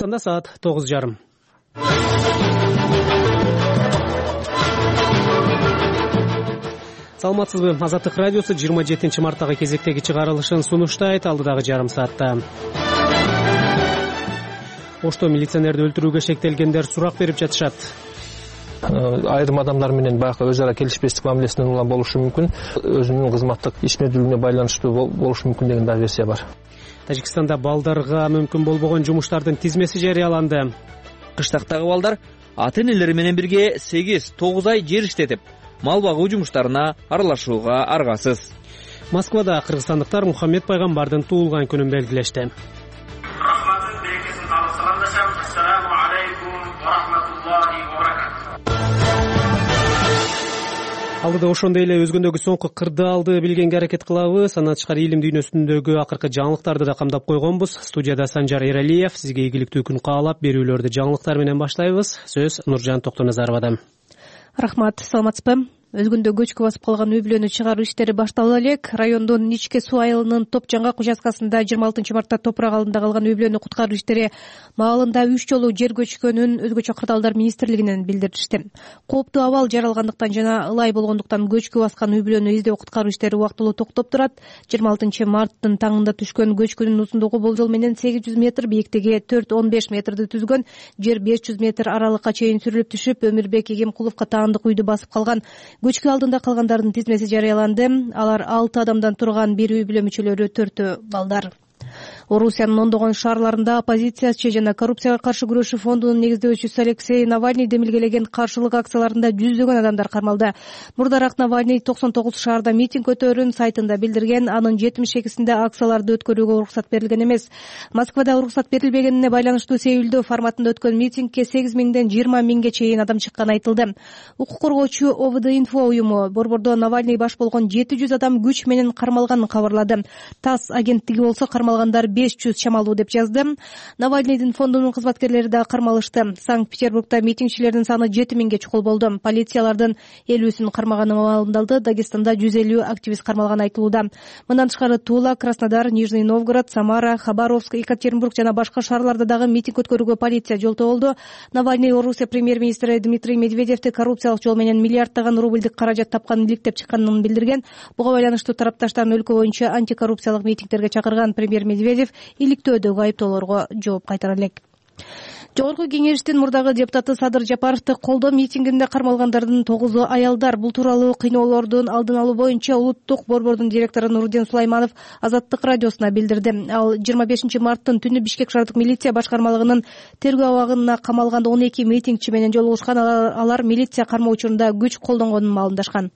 Казакстанда саат 9:30. Саламатсызбы? Азаттык радиосу 27 марттагы кезектеги чыгарылышын сунуштайт. Алдыдагы жарым саатта Ошто милиционерди өлтүрүүгө шектелгендер сурак берип жатышат. Айрым адамдар менен баягы өз ара келишпестик мамилесинен улам болушу мүмкүн. Өзүнүн кызматтык ишмердүүлүгүнө байланыштуу болушу мүмкүн деген да версия бар. Тажикстанда балдарга мүмкүн болбогон жумуштардын тизмеси жарыяланды. Кыштактагы балдар ата-энелери менен бирге 8-9 ай жер иштетип, мал багуу жумуштарына аралашууга аргасыз. Москвада кыргызстандыктар Мухаммед пайгамбардын туулган күнүн белгилешти. Алдыда ошондой эле өзгөндөгү соңку кырдаалды билгенге аракет кылабыз. Андан тышкары илим дүйнөсүндөгү акыркы жаңылыктарды да камдап койгонбуз. Студияда Санжар Эралиев. Сизге ийгиликтүү күн каалап, берүүлөрдү жаңылыктар менен баштайбыз. Сөз Нуржан Токтоназаровада. Рахмат, саламатсызбы? Өзгөндө көчкү басып калган үй бүлөнү чыгаруу иштери башталып элек. Райондун Ичке суу айылынын Топ Жаңгак участкасында 26 мартта топурак алдында калган үй бүлөнү куткаруу иштери маалында 3 жолу жер көчкөнүн өзгөчө кырдаалдар министрлигинен билдиришти. Кооптуу абал жаралгандыктан жана ылай болгондуктан көчкү баскан үй бүлөнү издөө куткаруу иштери убактылуу токтоп турат. 26 марттын таңында түшкөн көчкүнүн узундугу болжол менен 800 метр, бийиктиги 4-15 метрди түзгөн. Жер 500 метр аралыкка чейин сүрүлүп түшүп, Өмүрбек Эгемкуловго таандык үйдү басып калган. Көчкү алдында калгандардын тизмеси жарыяланды. Алар 6 адамдан турган бир үй бүлө мүчөлөрү, 4 балдар. Орусиянын ондогон шаарларында оппозициячы жана коррупцияга каршы күрөшүү фондунун негиздөөчүсү Алексей Навальный демилгелеген каршылык акцияларында жүздөгөн адамдар кармалды. Мурдараак Навальный 99 шаарда митинг өтөөрүн сайтында билдирген. Анын 72-синде акцияларды өткөрүүгө уруксат берилген эмес. Москвада уруксат берилбегенине байланыштуу Сеулдө форматында өткөн митингке 8 миңден 20 миңге чейин адам чыкканы айтылды. Укук коргоочу ОВД-инфо уюму борбордо Навальный баш болгон 700 адам күч менен кармалганын кабарлады. ТАСС агенттиги болсо кармалгандар 500 чамалуу деп жазды. Навальныйдын фондунун кызматкерлери да кармалышты. Санкт-Петербургда митингчилердин саны 7 миңге чукул болду. Полициялардын 50-син кармаганы маалымдалды. Дагестанда 150 активист кармалганы айтылууда. Мындан тышкары Тула, Краснодар, Нижний Новгород, Самара, Хабаровск, Екатеринбург жана башка шаарларда дагы митинг өткөрүүгө полиция жолтоо болду. Навальный Орусия премьер-министри Дмитрий Медведевди коррупциялык жол менен миллиарддаган рубльдик каражат тапканын иликтеп чыкканын билдирген. Буга байланыштуу тарапташтан өлкө боюнча антикоррупциялык митингтерге чакырган премьер Медведев иликтөөдөгү айыптоолорго жооп кайтара элек. Жогорку кеңештин мурдагы депутаты Садыр Жапаровду колдоо митингинде кармалгандардын 9 аялдар. Бул тууралуу кыйноолордун алдын алуу боюнча улуттук борбордун директору Нурдин Сулайманов Азаттык радиосуна билдирди. Ал 25 марттын түнү Бишкек шаардык милиция башкармалыгынын тергөө абагына камалган 12 митингчи менен жолугушкан. Алар милиция кармоо учурунда күч колдонгонун маалымдашкан.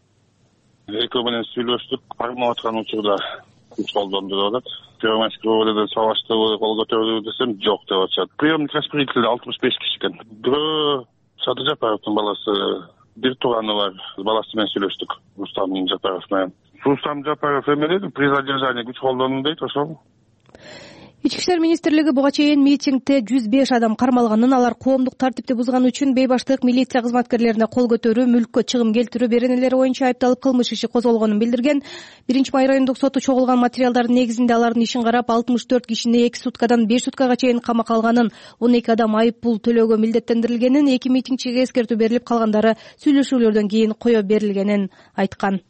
Экөө менен сүйлөштүк, кармап аткан учурда күч колдонду деп атат. Первомайского сабаштыруу, кол көтөрүү десем жок деп атышат. Приемник распределитель 65 киши экен. Бирөө Садыр Жапаровдун баласы, бир тууганы бар. Баласы менен сүйлөштүк. Рустам Жапаров менен. Рустам Жапаров эмне при задержании күч колдонду дейт, ошол. Ички иштер министрлиги буга чейин митингде 105 адам кармалганын, алар коомдук тартипти бузган үчүн бейбаштык милиция кызматкерлерине кол көтөрүү, мүлккө чыгым келтирүү беренелери боюнча айыпталып кылмыш иши козголгонун билдирген. 1-май райондук соту чогулган материалдардын негизинде алардын ишин карап 64 кишини 2 суткадан 5 суткага чейин камакка алганын, 12 адам айып пул төлөөгө милдеттендирилгенин, 2 митингчиге эскертүү берилип, калгандары сүйлөшүүлөрдөн кийин коё берилгенин айткан.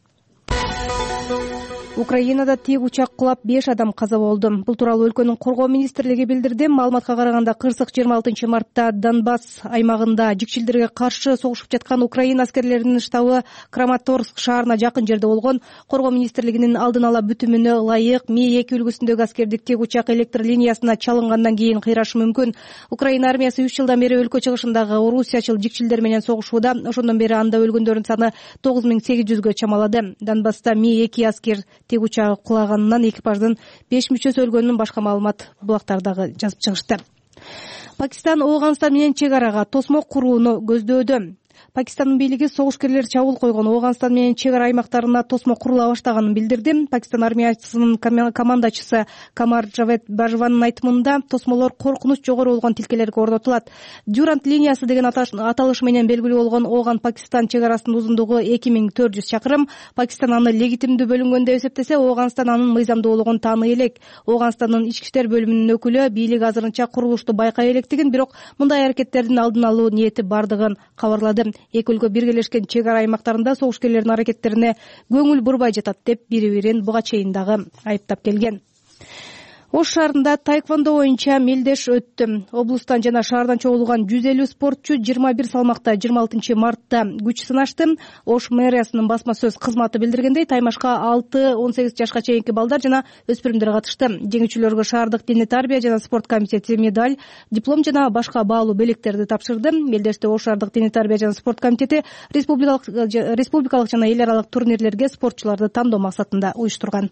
Украинада тиек учак кулап 5 адам каза болду. Бул тууралуу өлкөнүн коргоо министрлиги билдирди. Маалыматка караганда Кырсык 26 мартта Донбасс аймагында жикчилдерге каршы согушуп жаткан Украина аскерлеринин штабы Краматорск шаарына жакын жерде болгон. Коргоо министрлигинин алдын ала бүтүмүнө ылайык Ми-2 үлгүсүндөгү аскердик тиек учак электр линиясына чалынгандан кийин кыйрашы мүмкүн. Украина армиясы 3 жылдан бери өлкө чыгышындагы орусиячыл жикчилдер менен согушууда. Ошондон бери анда өлгөндөрдүн саны 9800гө чамалады. Донбасста Ми-2 аскер тиек учагы кулаганынан экипаждын 5 мүчөсү өлгөнүн башка маалымат булактардагы жазып чыгышты. Пакистан Ооганстан менен чек арага тосмок курууну көздөөдө. Пакистандын бийлиги согушкерлер чабуул койгон Ооганстан менен чек ара аймактарына тосмо курула баштаганын билдирди. Пакистан армиясынын командачысы Камар Джавед Бажванын айтымында тосмолор коркунуч жогору болгон тилкелерге орнотулат. Дюрант линиясы деген аталыш менен белгилүү болгон Ооган-Пакистан чек арасынын узундугу 2400 чакырым. Пакистан аны легитимдүү бөлүнгөн деп эсептесе, Ооганстан анын мыйзамдуулугун тааный элек. Ооганстандын ички иштер бөлүмүнүн өкүлү бийлик азырынча курулушту байкай электигин, бирок мындай аракеттердин алдын алуу ниети бардыгын кабарлады. Эки өлкө биргелешкен чек ара аймактарында согушкерлердин аракеттерине көңүл бурбай жатат деп бири-бирин буга чейин дагы айыптап келген. Ош шаарында таэквондо боюнча мелдеш өттү. Облустан жана шаардан чогулган 150 спортчу 21 салмакта 26 мартта күч сынашты. Ош мэриясынын басма сөз кызматы билдиргендей, таймашка 6-18 жашка чейинки балдар жана өспүрүмдөр катышты. Жеңүүчүлөргө шаардык диний тарбия жана спорт комитети медаль, диплом жана башка баалуу белектерди тапшырды. Мелдеште Ош шаардык диний тарбия жана спорт комитети республикалык жана эл аралык турнирлерге спортчуларды тандоо максатында уюштурган.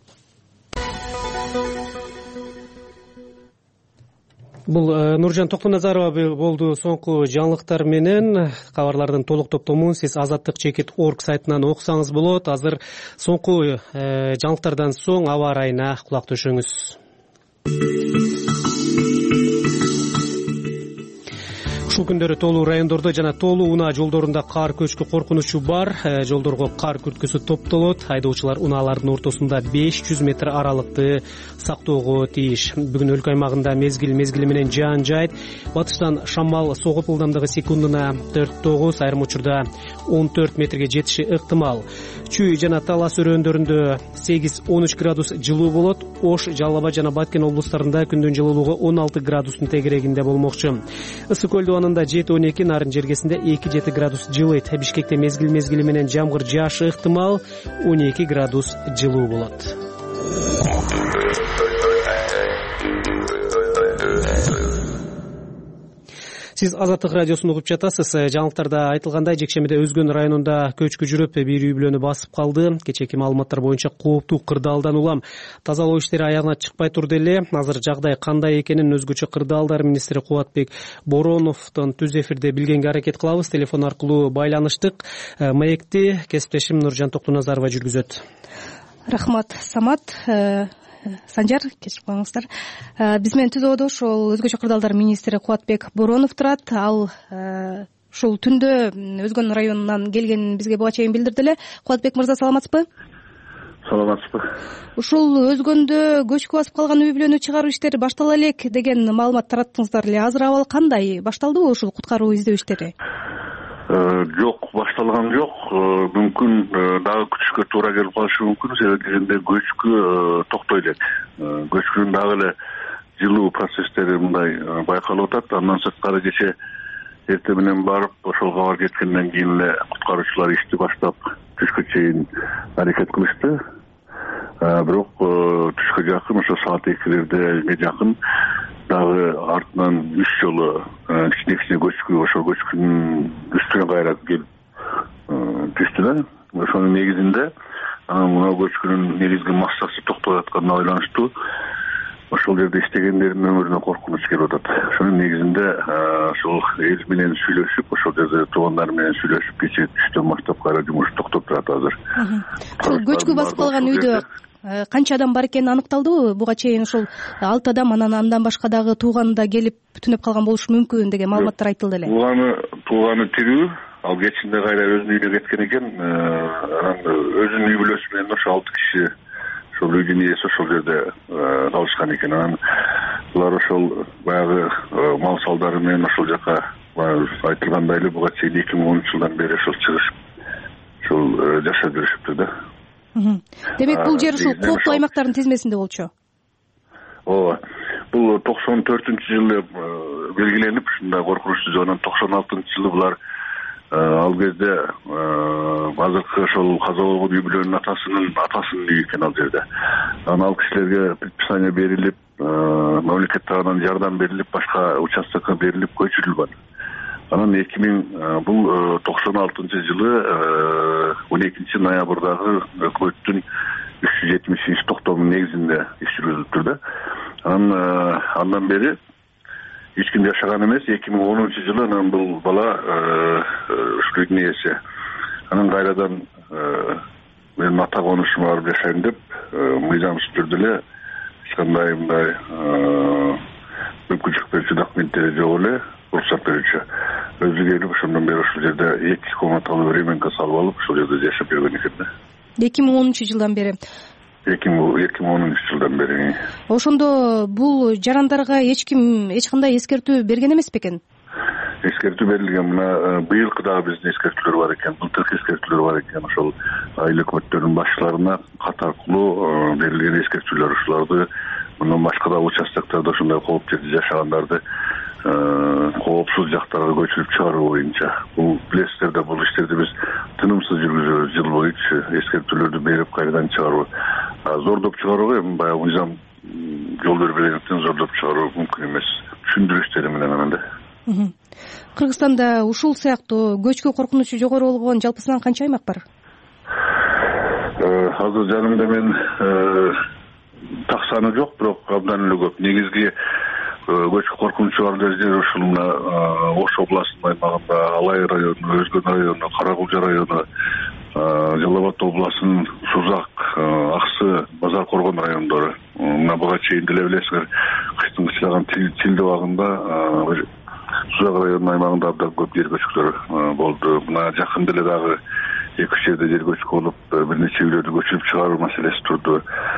Бул Нуржан Токтоназарова болду соңку жаңылыктар менен. Кабарлардын толук топтомун сиз azatlyk.org сайтынан окусаңыз болот. Азыр соңку жаңылыктардан соң аба ырайына кулак төшөңүз. Ушул күндөрү Тоолуу райондордо жана Тоолуу унаа жолдорунда кар көчкү коркунучу бар. Жолдорго кар күрткүсү топтолот. Айдоочулар унаалардын ортосунда 500 метр аралыкты сактоого тийиш. Бүгүн өлкө аймагында мезгил менен жаан жайт. Батыштан шамал согуп ылдамдыгы секундуна 4-9, айрым учурда 14 метрге жетиши ыктымал. Чүй жана Талас өрөөндөрүндө 8-13 градус жылуу болот. Ош, Жалал Абад жана Баткен облустарында күндүн жылуулугу 16 градустун тегерегинде болмокчу. Ысык көлдө 7-12, Нарын жергесинде 2-7 градус жылыйт. Бишкекте мезгил менен жамгыр жаашы ыктымал, 12 градус жылуу болот. Сиз Азаттык радиосун угуп жатасыз. Жаңылыктарда айтылгандай, Жекшемиде Өзгөн районунда көчкү жүрүп, бир үй бүлөнү басып калды. Кечээки маалыматтар боюнча кооптуу кырдаалдан улам тазалоо иштери аягына чыкпай турду эле. Азыр жагдай кандай экенин өзгөчө кырдаалдар министри Кубатбек Бороновдон түз эфирде билгенге аракет кылабыз. Телефон аркылуу байланыштык. Маекти кесиптешим Нуржан Токтоназарова жүргүзөт. Рахмат, Самат. Санжар, кечирип коюңуздар. Биз менен түзөөдө ошол өзгөчө кырдаалдар министри Кубатбек Боронов турат. Ал ушул түндө Өзгөн районунан келгенин бизге буга чейин билдирди эле. Кубатбек мырза, саламатсызбы? Саламатсызбы. Ушул Өзгөндө көчкү басып калган үй бүлөнү чыгаруу иштери баштала элек деген маалымат тараттыңыздар эле. Азыр абал кандай? Башталдыбы ушул куткаруу издөө иштери? Жок, башталган жок. Мүмкүн дагы күтүшкө туура келип калышы мүмкүн. Себеби дегенде көчкү токтой элек. Көчкүнүн дагы эле жылуу процесстери мындай байкалып атат. Андан сырткары кечээ эртең менен барып, ошол кабар жеткенден кийин эле куткаруучулар ишти баштап түшкө чейин аракет кылышты. Бирок түшкө жакын, ошо саат 2-лерге жакын дагы артынан 3 жолу кичине көчкү, ошол көчкүнүн үстүнө кайра келип түштү да. Ошонун негизинде мына көчкүнүн негизги массасы токтой атканына байланыштуу ошол жерде иштегендердин өмүрүнө коркунуч келип атат. Ошонун негизинде ошол эл менен сүйлөшүп, ошол жерде туугандар менен сүйлөшүп, кечээ түштөн баштап кайра жумуш токтоп турат азыр. Ошол көчкү басып калган үйдө канча адам бар экени аныкталдыбы? Буга чейин ушул 6 адам, андан башка дагы тууганы да келип түнөп калган болушу мүмкүн деген маалыматтар айтылды эле. Тууганы тирүү, ал кечинде кайра өзүнүн үйүнө кеткен экен. Анан өзүнүн үй бүлөсү менен ошо 6 киши ошол үйдүн ээси ошол жерде калышкан экен. Анан булар ошол баягы мал салдары менен ошол жака айтылгандай эле буга чейин 2010 жылдан бери ошол чыгышып ошол жашап жүрүшүптүр да. Демек бул жер ушул кооптуу аймактардын тизмесинде болчу. Ооба. Бул 94-жылы белгиленип, ушундай коркунучтуу жөнүнөн 96-жылы булар ал кезде азыркы ошол каза болгон үй бүлөнүн атасынын үйү экен ал жерде. Анан ал кишилерге предписание берилип, мамлекет тарабынан жардам берилип, башка участкага берилип көчүрүлгөн. Анан 96 жылы 12 ноябрдагы өкмөттүн 370 токтомунун негизинде иш жүргүзүлүптүр да. Андан бери эч ким жашаган эмес. 2010-жылы анан бул бала ушул ээси. Анан кайрадан мен ата конушума барып жашайм деп мыйзамсыз түрдө эле эч кандай мындай мүмкүнчүлүк берүүчү документтери жок эле уруксат берүүчү өзү келип ошондон бери ушул жерде 2 комнаталуу временка салып алып ушул жерде жашап жүргөн экен да. 2010-жылдан бери. 2010-жылдан бери. Ошондо бул жарандарга эч кандай эскертүү берген эмес бекен? Эскертүү берилген. Мына быйылкы дагы биздин эскертүүлөр бар экен. Былтыркы эскертүүлөр бар экен. Ошол айыл өкмөттөрүнүн башчыларына кат аркылуу берилген эскертүүлөр. Ушуларды мындан башка да участоктордо ушундай кооп жерде жашагандарды коопсуз жактарга көчүрүп чыгаруу боюнча. Бул билесиздер да, бул иштерди биз тынымсыз жүргүзөбүз жыл боюнча. Эскертүүлөрдү берип кайрадан чыгаруу. Зордоп чыгарууга эми баягы мыйзам жол бербегендиктен зордоп чыгаруу мүмкүн эмес. Түшүндүрүштери менен анан да. Кыргызстанда ушул сыяктуу көчкү коркунучу жогору болгон жалпысынан канча аймак бар? Азыр жанымда мен так саны жок, бирок абдан эле көп. Негизги көчкү коркунучу бар жер ушул мына Ош областынын аймагында Алай району, Өзгөн району, Каракулжа району, Жалал Абад областынын Сузак, Аксы, Базар Коргон райондору. Мына буга чейин деле билесиздер, кыштын кычлаган тилди убагында Сузак районунун аймагында абдан көп жер көчкүлөр болду. Мына жакында эле дагы 2 жерде жер көчкү болуп, бир нече үйлөрдү көчүрүп чыгаруу маселеси турду.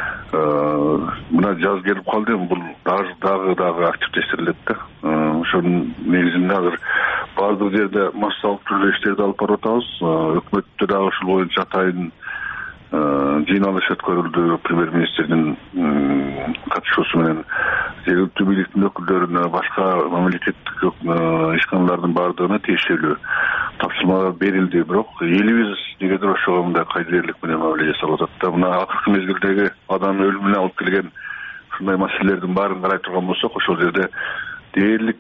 Мына жаз келип калды, бул дагы активдештирилет да. Ошонун негизинде азыр баардык жерде массалык түрдө иштерди алып барып атабыз. Өкмөттө дагы ушул боюнча атайын жыйналыш өткөрүлдү. Премьер-министрдин катышуусу менен жергиликтүү бийликтин өкүлдөрүнө, башка мамлекеттик ишканалардын баардыгына тиешелүү тапшырмалар берилди. Бирок элибиз негедир ошого мындай кайдыерлик менен мамиле жасалып атат да. Мына акыркы мезгилдеги адам өлүмүнө алып келген ушундай маселелердин баарын карай турган болсок, ошол жерде дээрлик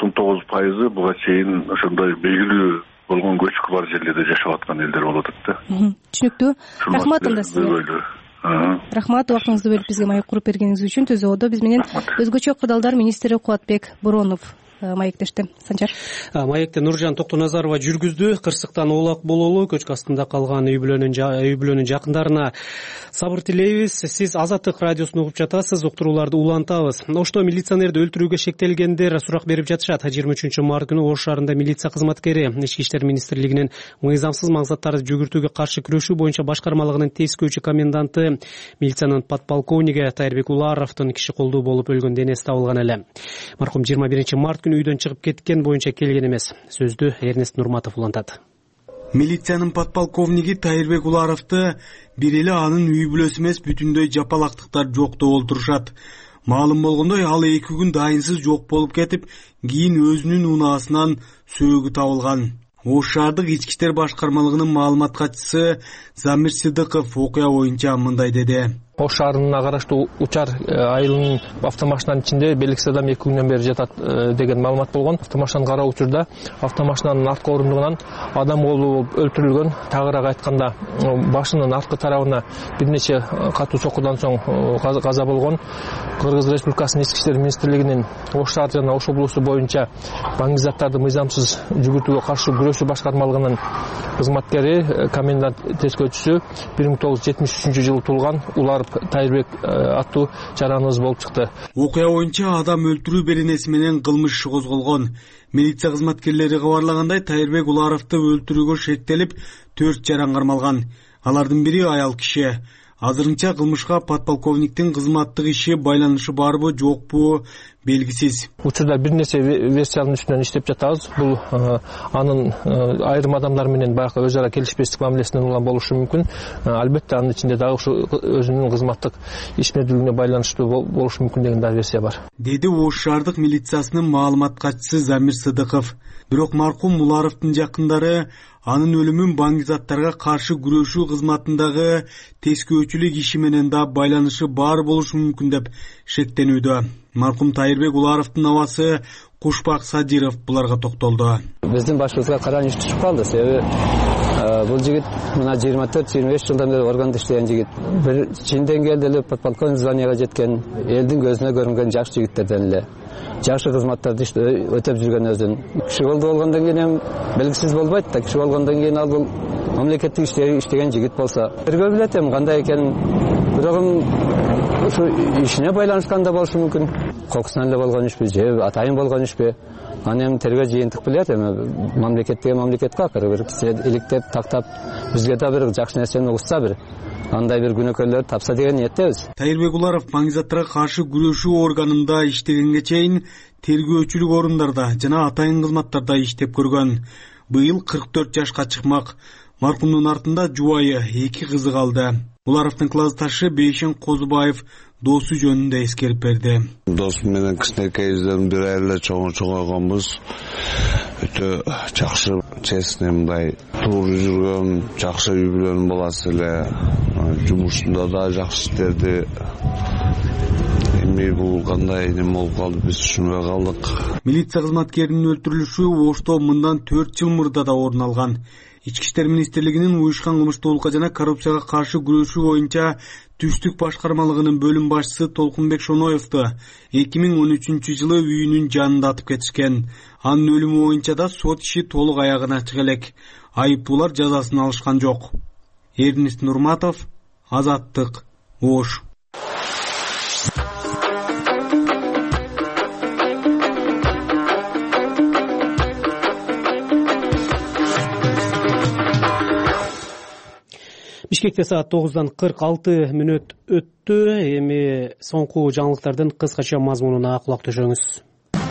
99% буга чейин ошондой белгилүү болгон көчкү бар жерлерде жашап аткан элдер болуп атат да. Түшүнүктүү. Рахмат анда сизге. Рахмат, убактыңызды бөлүп бизге маек куруп бергениңиз үчүн. Түзөөдө биз менен өзгөчө кырдаалдар министри Кубатбек Боронов маектешти. Санжар. Маекти Нуржан Токтоназарова жүргүздү. Кырсыктан оолак бололу, көчкү астында калган үй бүлөнүн жакындарына сабыр тилейбиз. Сиз Азаттык радиосун угуп жатасыз, уктурууларды улантабыз. Ошто милиционерди өлтүрүүгө шектелгендер сурак берип жатышат. 23 март күнү Ош шаарында милиция кызматкери Ички иштер министрлигинин мыйзамсыз максаттарды жүгүртүүгө каршы күрөшүү боюнча башкармалыгынын тескөөчү коменданты, милициянын подполковниги Тайырбек Уларовдун киши колдуу болуп өлгөн денеси табылган эле. Маркум 21 март үйдөн чыгып кеткен боюнча келген эмес. Сөздү Эрнест Нурматов улантат. Милициянын подполковниги Тайырбек Уларовду бир эле анын үй бүлөсү эмес, бүтүндөй жапалактыктар жок деп олтурушат. Маалым болгондой, ал 2 күн дайынсыз жок болуп кетип, кийин өзүнүн унаасынан сөөгү табылган. Ош шаардык ички иштер башкармалыгынын маалымат катчысы Замир Сыдыков окуя боюнча мындай деди. Ош шаарына караштуу Учар айылынын автомашинанын ичинде белгисиз адам 2 күндөн бери жатат деген маалымат болгон. Автомашинаны кароо учурда автомашинанын арткы орундугунан адам болуп өлтүрүлгөн. Тагыраак айтканда, башынын арткы тарабына бир нече катуу соккудан соң каза болгон. Кыргыз Республикасынын Ички иштер министрлигинин Ош шаар жана Ош облусу боюнча баңгизаттарды мыйзамсыз жүгүртүүгө каршы күрөшүү башкармалыгынын кызматкери, комендант тескөөчүсү 1973-жылы туулган Уларов Тайырбек аттуу жараныбыз болуп чыкты. Окуя боюнча адам өлтүрүү беренеси менен кылмыш иши козголгон. Милиция кызматкерлери кабарлагандай, Тайырбек Уларовду өлтүрүүгө шектелип 4 жаран кармалган. Алардын бири аял киши. Азырынча кылмышка подполковниктин кызматтык иши байланышы барбы, жокпу белгисиз. Учурда бир нече версиянын үстүнөн иштеп жатабыз. Бул анын айрым адамдар менен баягы өз ара келишпестик мамилесинен улам болушу мүмкүн. Албетте анын ичинде дагы ушу өзүнүн кызматтык ишмердүүлүгүнө байланыштуу болушу мүмкүн деген да версия бар. Деди Ош шаардык милициясынын маалымат катчысы Замир Сыдыков. Бирок маркум Уларовдун жакындары анын өлүмүн баңгизаттарга каршы күрөшүү кызматындагы тескөөчүлүк иши менен да байланышы бар болушу мүмкүн деп шектенүүдө. Маркум Тайырбек Уларовдун абасы Кушбак Садиров буларга токтолду. Биздин башыбызга караныч түшүп калды. Себеби бул жигит мына 24-25 жылдан бери органда иштеген жигит. Бир чин деңгээлде эле подполковник званияга жеткен, элдин көзүнө көрүнгөн жакшы жигиттерден эле. жакшы кызматтарды өтөп жүргөн өзүн. Киши болгондон кийин эми белгисиз болбойт да. Киши болгондон кийин ал бул мамлекеттик иштеген жигит болсо, бирөө билет эми кандай экенин. Бирок ушу ишине байланышкан да болушу мүмкүн. Кокусунан эле болгон ишпи, же атайын болгон ишпи? Аны эми тергөө жыйынтык билет. Эми мамлекетке акыры бир киши иликтеп тактап, бизге да бир жакшы нерсени угутса, бир андай бир күнөкөрлөр тапса деген ниеттебиз. Тайырбек Уларов маңгизаттарга каршы күрөшүү органында иштегенге чейин тергөөчүлүк орундарда жана атайын кызматтарда иштеп көргөн. Быйыл 44 жашка чыкмак. Маркумдун артында жубайы, 2 кызы калды. Уларовдун классташы Бейшен Козубаев досу жөнүндө эскерип берди. Досум менен кичинекейизден бир эле чоңойгонбуз. Өтө жакшы, честный, мындай туура жүргөн, жакшы үй бүлөнүн баласы эле. Жумушунда да жакшы иштеди. Эми бул кандай неме болуп калды, биз түшүнбөй калдык. Милиция кызматкеринин өлтүрүлүшү Ошто мындан 4 жыл мурда да орун алган. Ички иштер министрлигинин уюшкан кылмыштуулукка жана коррупцияга каршы күрөшүү боюнча түштүк башкармалыгынын бөлүм башчысы Толкунбек Шоноевду 2013-жылы үйүнүн жанында атып кетишкен. Анын өлүмү боюнча да сот иши толук аягына чыга элек. Айыптуулар жазасын алышкан жок. Эрнест Нурматов, Азаттык, Ош. Бишкекте саат 9:46 өттү. Эми соңку жаңылыктардын кыскача мазмунуна кулак төшөңүз.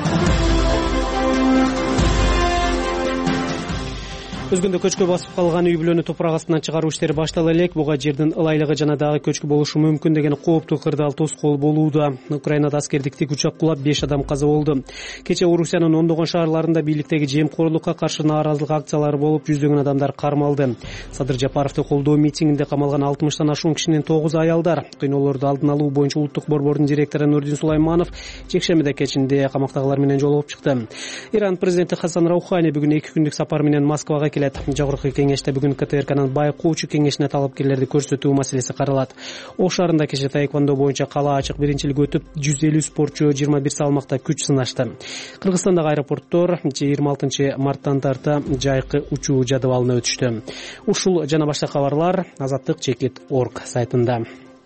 Өзгөндө көчкө басып калган үй бүлөнү топурак астынан чыгаруу иштери баштала элек. Буга жердин ылайлыгы жана дагы көчкү болушу мүмкүн деген кооптуу кырдаал тоскоол болууда. Украинада аскердик тикучак кулап 5 адам каза болду. Кече Орусиянын ондогон шаарларында бийликтеги жемкорлукка каршы нааразылык акциялары болуп, жүздөгөн адамдар кармалды. Садыр Жапаровду колдоо митингинде камалган 60тан ашуун кишинин 9 аялдар. Кыйноолорду алдын алуу боюнча улуттук борбордун директору Нурдин Сулайманов жекшембиде кечинде камактагылар менен жолугуп чыкты. Иран президенти Хасан Раухани бүгүн 2 күндүк сапар менен Москвага келет. Жогорку кеңеште бүгүн КТРКнын байкоочу кеңешине талапкерлерди көрсөтүү маселеси каралат. Ош шаарында кече таэквондо боюнча кала ачык биринчилик өтүп, 150 спортчу 21 салмакта күч сынашты. Кыргызстандагы аэропорттор 26 марттан тарта жайкы учуу жадыбалына өтүштү. Ушул жана башка кабарлар Азаттык.org сайтында.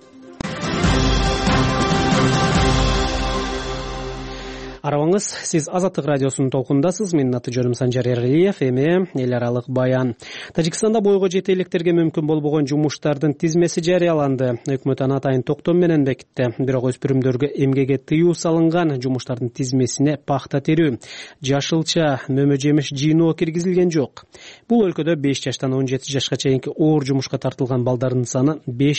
Арабаңыз, сиз Азаттык радиосунун толкундасыз. Менин аты жөнүм Санжар Эралиев. Эми эл аралык баян. Тажикстанда бойго жете электерге мүмкүн болбогон жумуштардын тизмеси жарыяланды. Өкмөт аны атайын токтом менен бекитти. Бирок өспүрүмдөргө эмгекке тыюу салынган жумуштардын тизмесине пахта терүү, жашылча, мөмө жемиш жыйноо киргизилген жок. Бул өлкөдө 5 жаштан 17 жашка чейинки оор жумушка тартылган балдардын саны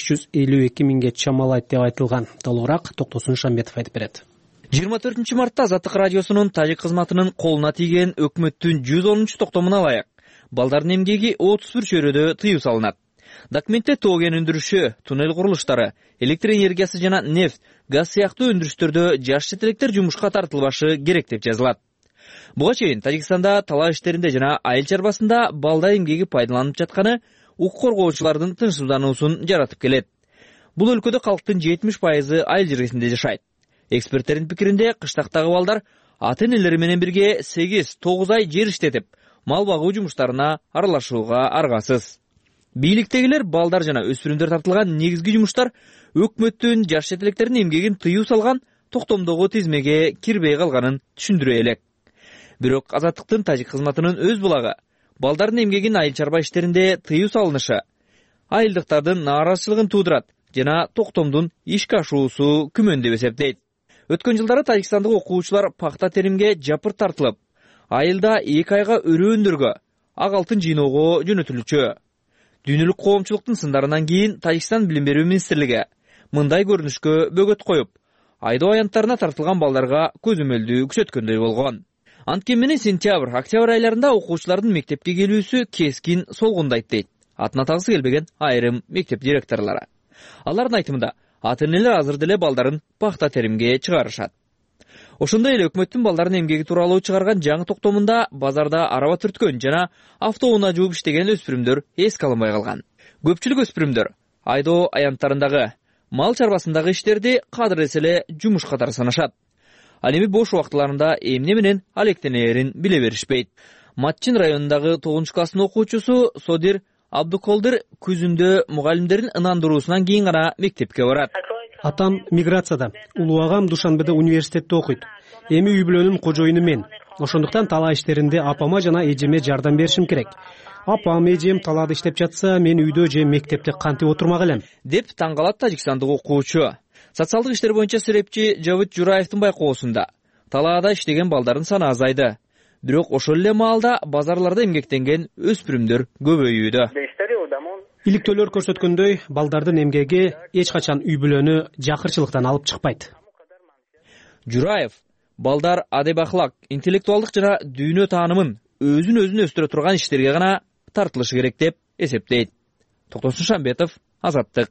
552 миңге чамалайт деп айтылган. Толугураак Токтосун Шамбетов айтып берет. 24 мартта Азаттык радиосунун тажик кызматынын колуна тийген өкмөттүн 110 токтомуна ылайык балдардын эмгеги 31 чөйрөдө тыюу салынат. Документте тоо кен өндүрүшү, туннель курулуштары, электр энергиясы жана нефть, газ сыяктуу өндүрүштөрдө жаш четелектер жумушка тартылбашы керек деп жазылат. Буга чейин Тажикстанда талаа иштеринде жана айыл чарбасында балдар эмгеги пайдаланып жатканы укук коргоочулардын тынчсыздануусун жаратып келет. Бул өлкөдө калктын 70% айыл жергесинде жашайт. Эксперттердин пикиринде кыштактагы балдар ата-энелери менен бирге 8-9 ай жер иштетип, мал багуу жумуштарына аралашууга аргасыз. Бийликтегилер балдар жана өспүрүмдөр тартылган негизги жумуштар өкмөттүн жаш четелектердин эмгегин тыюу салган токтомдогу тизмеге кирбей калганын түшүндүрө элек. Бирок Азаттыктын тажик кызматынын өз булагы балдардын эмгегин айыл чарба иштеринде тыюу салынышы айылдыктардын нааразычылыгын туудурат жана токтомдун ишке ашуусу күмөн деп эсептейт. Өткөн жылдары Тажикстандагы окуучулар пахта теримге жапыр тартылып, айылда 2 айга өрөө өндүргө, ак алтын жыйноого жөнөтүлчү. Дүйнөлүк коомчулуктун сындарынан кийин Тажикстан билим берүү министрлиги мындай көрүнүшкө бөгөт коюп, айдоо аянттарына тартылган балдарга көзөмөлдү күчөткөндөй болгон. Анткени сентябрь, октябрь айларында окуучулардын мектепке келүүсү кескин солгундайт дейт атына тагысы келбеген айрым мектеп директорлору. Алардын айтымында ата-энелер азыр деле балдарын пахта теримге чыгарышат. Ошондой эле өкмөттүн балдардын эмгеги тууралуу чыгарган жаңы токтомунда базарда араба түрткөн жана автоунаа жууп иштеген өспүрүмдөр эске алынбай калган. Көпчүлүк өспүрүмдөр айдоо аянттарындагы, мал чарбасындагы иштерди кадыр эсе эле жумуш катары санашат. Ал эми бош убактыларында эмне менен алектенерин биле беришпейт. Матчин районундагы 9-класстын окуучусу Содир Абдуколдир күзүндө мугалимдердин ынандыруусунан кийин гана мектепке барат. Атам миграцияда, улуу агам Душанбеде университетте окуйт. Эми үй бүлөнүн кожоюну мен. Ошондуктан талаа иштеринде апама жана эжеме жардам беришим керек. Апам, эжем талаада иштеп жатса, мен үйдө же мектепте кантип отурмак элем? Деп таң калат тажикстандык окуучу. Социалдык иштер боюнча серепчи Жавит Жураевдин байкоосунда талаада иштеген балдардын саны азайды. Бирок ошол эле маалда базарларда эмгектенген өспүрүмдөр көбөйүүдө. Иликтөөлөр көрсөткөндөй, балдардын эмгеги эч качан үй бүлөнү жакырчылыктан алып чыкпайт. Жураев балдар адеп ахлак, интеллектуалдык жана дүйнө таанымын өзүн өстүрө турган иштерге гана тартылышы керек деп эсептейт. Токтосун Шамбетов, Азаттык.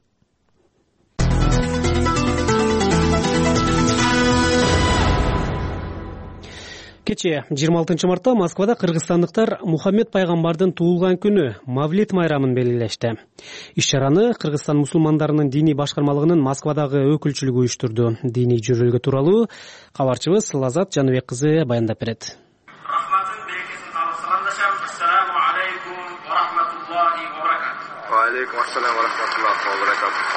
Кече 26 мартта Москвада кыргызстандыктар Мухаммед пайгамбардын туулган күнү Мавлид майрамын белгилешти. Иш-чараны Кыргызстан мусулмандарынын диний башкармалыгынын Москвадагы өкүлчүлүгү уюштурду. Диний жөрөлгө тууралуу кабарчыбыз Лазат Жаныбек кызы баяндап берет. Рахматын берекесин каалап саламдашам. Ассаламу алейкум ва рахматуллахи ва баракатух. Ва алейкум ассалам ва рахматуллахи ва баракатух.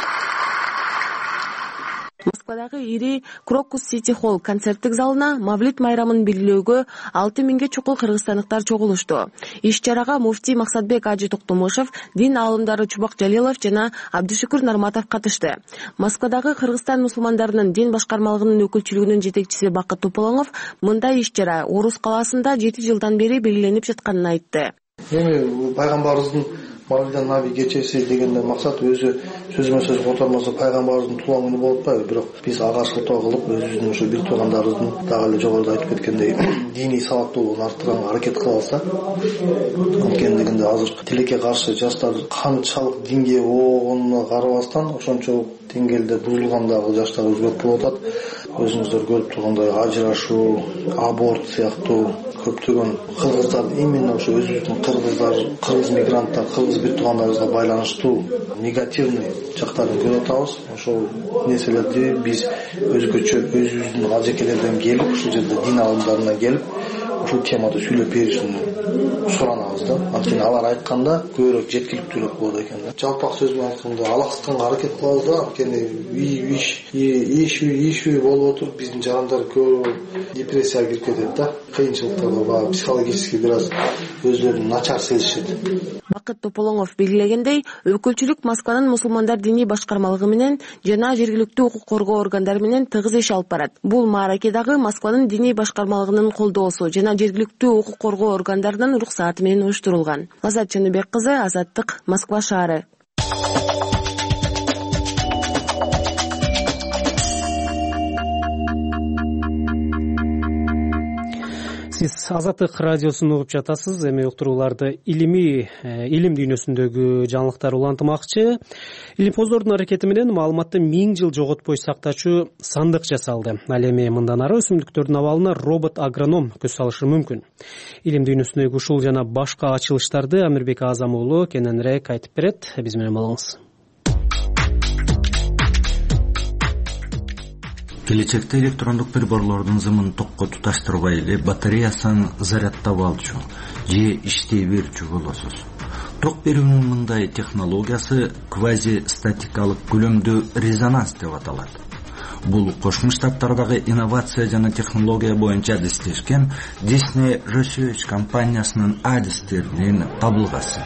Москвадагы ири Крокус Сити Холл концерттик залына Мавлид майрамын белгилөөгө 6000 чукул кыргызстандыктар чогулушту. Иш-чарага муфтий Максатбек Ажы Токтомушев, дин аалымдары Чубак Жалилов жана Абдышүкүр Нарматов катышты. Москвадагы Кыргызстан мусулмандарынын дин башкармалыгынын өкүлчүлүгүнүн жетекчиси Бакыт Тополоңов мындай иш-чара Орус калаасында 7 жылдан бери белгиленип жатканын айтты. Эми пайгамбарыбыздын Мавлидан наби кечеси дегенде максат өзү сөзмө сөз котормосо пайгамбарыбыздын туулган күнү болуп атпайбы, бирок биз ага шылтоо кылып өзүбүздүн ошо бир туугандарыбыздын дагы эле жогоруда айтып кеткендей диний сабактуулугун арттырганга аракет кылабыз. Анткени дегенде азыр тилекке каршы жаштар канчалык динге оогонуна карабастан ошончо деңгээлде бузулган дагы жаштар көп болуп атат. Өзүңүздөр көрүп тургандай ажырашуу, аборт сыяктуу көптөгөн кыргыздар именно ошо өзүбүздүн кыргыз мигранттар, кыргыз бир туугандарыбызга байланыштуу негативный жактарын көрүп атабыз. Ошол нерселерди биз өзгөчө өзүбүздүн ажекелерден келип, ушул жерде дин аалымдарынан келип, ушул темада сүйлөп беришин суранабыз да. Анткени алар айтканда көбүрөөк жеткиликтүүлүк болот экен да. Жалпак сөз менен айтканда алаксытканга аракет кылабыз да. Анткени иш болуп отуруп биздин жарандар көп депрессияга кирип кетет да. Кыйынчылыктарга барып психологически бир аз өзлөрүн начар сезишет. Бакыт Тополоңов белгилегендей, өкүлчүлүк Москванын мусулмандар диний башкармалыгы менен жана жергиликтүү укук коргоо органдары менен тыгыз иш алып барат. Бул мааракедагы Москванын диний башкармалыгынын колдоосу жана жергиликтүү укук коргоо органдарынын уруксааты менен уюштурулган. Азат Жаныбек кызы, Азаттык, Москва шаары. Сиз Азаттык радиосун угуп жатасыз. Эми уктурууларды илим дүйнөсүндөгү жаңылыктар улантымакчы. Илимпоздордун аракети менен маалыматты 1000 жыл жоготпой сактачуу сандык жасалды. Ал эми мындан ары өсүмдүктөрдүн абалына робот-агроном көз салышы мүмкүн. Илим дүйнөсүндөгү ушул жана башка ачылыштарды Амирбек Азам уулу кененирээк айтып берет. Биз менен болуңуз. Келечекте электрондук приборлордун зымын токко туташтырбай эле батареясын зарядтап алчу же иштей берчү болосуз. Ток берүүнүн мындай технологиясы квази-статикалык көлөмдүү резонанс деп аталат. Бул Кошмо Штаттардагы инновация жана технология боюнча адистешкен Disney Research компаниясынын адистеринин табылгасы.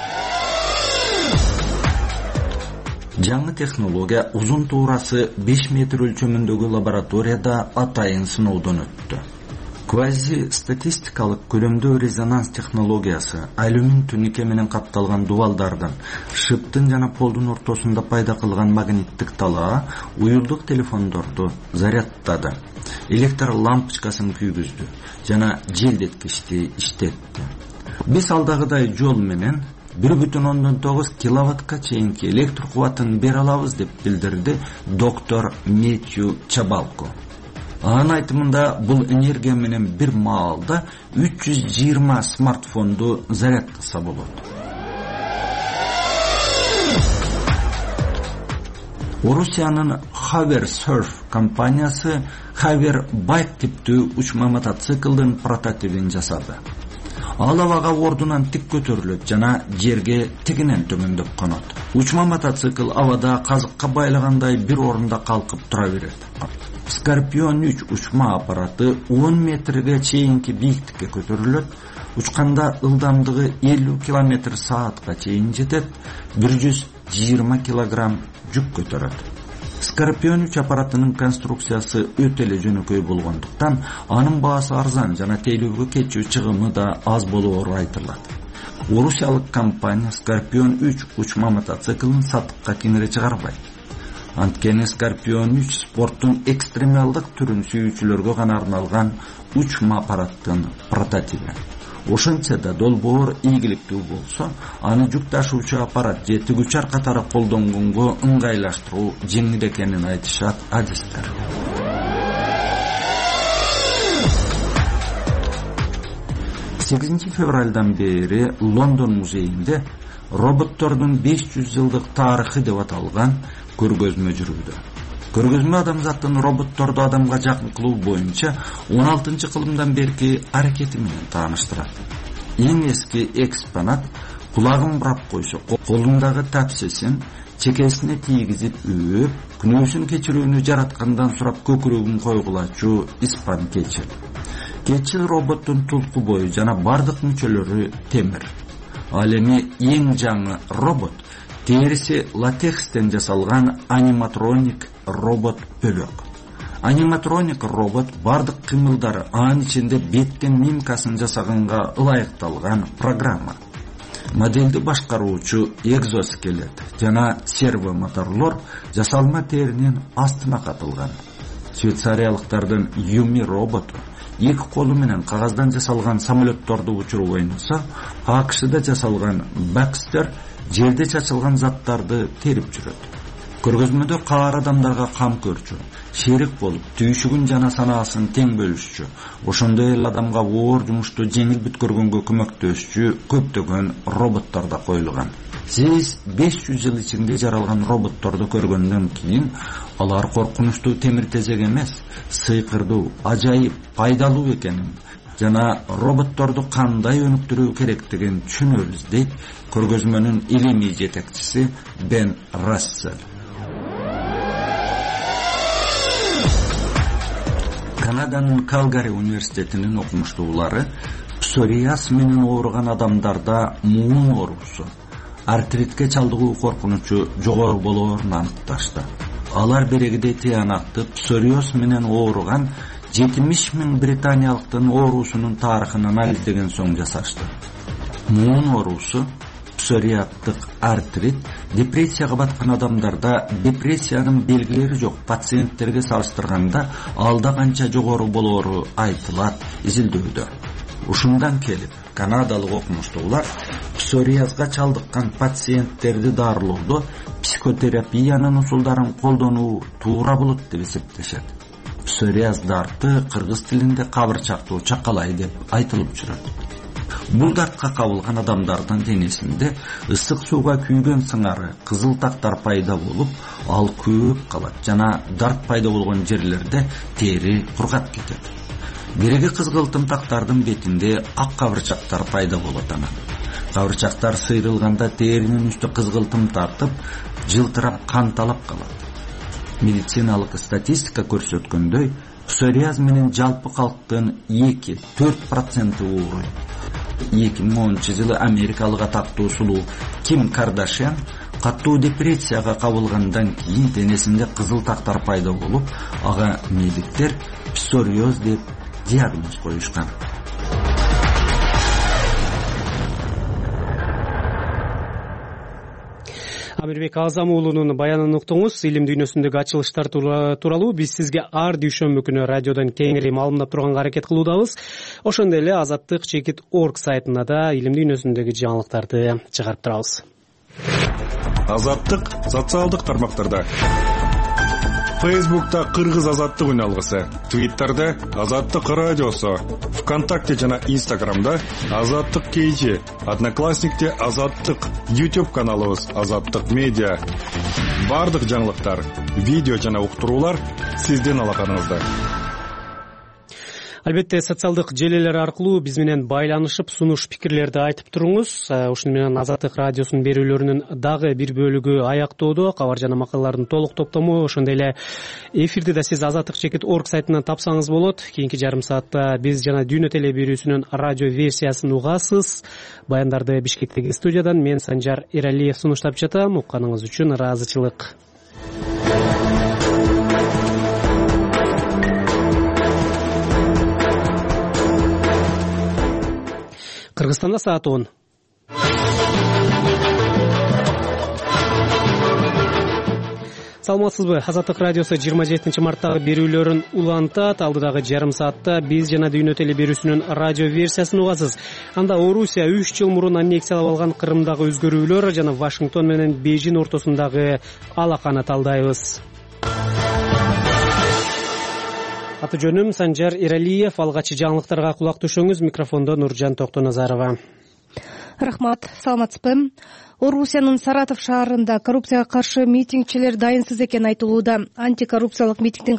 Жаңы технология узун туурасы 5 метр өлчөмүндөгү лабораторияда атайын сыноодон өттү. Квази-статистикалык көлөмдүү резонанс технологиясы алюмин түнүкө менен капталган дубалдардын, шыптын жана полдун ортосунда пайда кылган магниттик талаа уюлдук телефондорду зарядтады, электр лампочкасын күйгүздү жана желдеткичти иштетти. Биз алдагыдай жол менен 1,9 киловаттка чейинки электр кубатын бере алабыз деп билдирди доктор Метью Чабалко. Анын айтымында бул энергия менен бир маалда 320 смартфонду зарядкаса болот. Орусиянын Haver Surf компаниясы Haver Bike типтүү учма мотоциклдын прототипин жасады. Ал абага ордунан тик көтөрүлөт жана жерге тигинен төмөндөп конот. Учма мотоцикл абада казыкка байлагандай бир орунда калкып тура берет. Scorpion 3 учма аппараты 10 метрге чейинки бийиктикке көтөрүлөт. Учканда ылдамдыгы 50 км/саатка чейин жетет, 120 кг жүк көтөрөт. Scorpion 3 аппаратынын конструкциясы өтө эле жөнөкөй болгондуктан анын баасы арзан жана тейлөөгө кетчү чыгымы да аз болоору айтылат. Орусиялык компания Scorpion 3 учма мотоциклын сатыкка кеңире чыгарбайт. Анткени Scorpion 3 спорттун экстремалдык түрүн сүйүүчүлөргө гана арналган учма аппараттын прототипи. Ошентсе да долбоор ийгиликтүү болсо, аны жүк ташуучу аппарат же тигүүчү катары колдонгонго ыңгайлаштыруу жеңил экенин айтышат адистер. Февралдан бери Лондон музейинде роботтордун 500 жылдык тарыхы деп аталган көргөзмө жүрүүдө. Көргөзмө адамзаттын роботторду адамга жакын кылуу боюнча 16-кылымдан берки аракети менен тааныштырат. Эң эски экспонат кулагын бурап койсо, колундагы тапсесин чекесине тийгизип өөп, күнөөсүн кечирүүнү жараткандан сурап көкүрөгүн койгулачу испан keçил. Keçил роботтун тулку бою жана бардык мүчөлөрү темир. Ал эми эң жаңы робот териси латекстен жасалган аниматроник робот бөлөк. Аниматроник робот бардык кыймылдары анын ичинде беттин мимкасын жасаганга ылайыкталган программа. Моделди башкаруучу экзоскелет жана серво моторлор жасалма теринин астына катылган. Швейцариялыктардын Юми роботу эки колу менен кагаздан жасалган самолетторду учуруп ойносо, АКШда жасалган Baxter жерде чачылган заттарды терип жүрөт. Көргөзмөдө каар адамдарга кам көрчү, шерик болуп, түйшүгүн жана санаасын тең бөлүшчү, ошондой эле адамга оор жумушту жеңил бүткөргөнгө көмөктөшчү көптөгөн роботтор да коюлган. Сиз 500 жыл ичинде жаралган роботторду көргөндөн кийин алар коркунучтуу темир тезек эмес, сыйкырдуу, ажайып, пайдалуу экенин жана роботторду кандай өнүктүрүү керектигин түшүнөбүз дейт көргөзмөнүн илимий жетекчиси Бен Рассел. Канаданын Калгари университетинин окумуштуулары псориаз менен ооруган адамдарда муун оорусу, артритке чалдыгуу коркунучу жогору болоорун аныкташты. Алар берегиде тыянакты псориаз менен ооруган 70 000 британиялыктын оорусунун тарыхын анализдеген соң жасашты. Муун оорусу, псориаттык артрит, депрессияга баткан адамдарда депрессиянын белгилери жок пациенттерге салыштырганда алда канча жогору болоору айтылат изилдөөдө. Ушундан келип, канадалык окумуштуулар псориазга чалдыккан пациенттерди дарылоодо психотерапиянын усулдарын колдонуу туура болот деп эсептешет. Псориаз дарты кыргыз тилинде кабырчактуу чакалай деп айтылып жүрөт. Бул дартка кабылган адамдардын денесинде ысык сууга күйгөн сыңары, кызыл тактар пайда болуп, ал көп калат жана дарт пайда болгон жерлерде тери кургап кетет. Биреги кызгылтым тактардын бетинде ак кабырчактар пайда болот анан. Кабырчактар сыйрылганда теринин үстү кызгылтым тартып, жылтырап канталап калат. Медициналык статистика көрсөткөндөй, псориаз менен жалпы калктын 2-4% ооруйт. 2010 жылы америкалык атактуу сулуу Ким Кардашьян катуу депрессияга кабылгандан кийин денесинде кызыл тактар пайда болуп, ага медиктер псориаз деп диагноз коюшкан. Амирбек Азам уулунун баянын уктуңуз. Илим дүйнөсүндөгү ачылыштар тууралуу биз сизге ар дүйшөмбү күнү радиодон кеңири маалымдап турганга аракет кылуудабыз. Ошондой эле Азаттык.org сайтына да илим дүйнөсүндөгү жаңылыктарды чыгарып турабыз. Азаттык социалдык тармактарда. Фейсбукта Кыргыз Азаттык үналгысы, Твиттерде Азаттык радиосу, ВКонтакте жана Инстаграмда Азаттык KG, Одноклассникте Азаттык, YouTube каналыбыз Азаттык медиа, Бардык жаңылыктар, видео жана уктуруулар сиздин алакаңызда. Албетте социалдык желелер аркылуу биз менен байланышып сунуш пикирлерди айтып туруңуз. Ушуну менен Азаттык радиосунун берүүлөрүнүн дагы бир бөлүгү аяктоодо. Кабар жана макалалардын толук топтому ошондой эле эфирди да сиз azattik.org сайтынан тапсаңыз болот. Кийинки жарым саатта биз жана Дүйнө теле берүүсүнүн радио версиясын угасыз. Баяндарды Бишкектеги студиядан мен Санжар Эралиев сунуштап жатам. Укканыңыз үчүн ыраазычылык. Кыргызстанда саат 10. Саламатсызбы? Азаттык радиосу 27 марттагы берүүлөрүн улантат. Алдыдагы жарым саатта биз жана Дүйнө теле берүүсүнүн радио версиясын угасыз. Анда Орусия 3 жыл мурун аннексиялап алган Кырымдагы өзгөрүүлөр жана Вашингтон менен Бейжин ортосундагы алаканы талдайбыз. Аты жөнүм Санжар Эралиев. Алгачкы жаңылыктарга кулак түшөңүз. Микрофондо Нуржан Токтоназарова. Рахмат. Саламатсызбы? Орусиянын Саратов шаарында коррупцияга каршы митингчилер дайынсыз экени айтылууда. Антикоррупциялык митингдин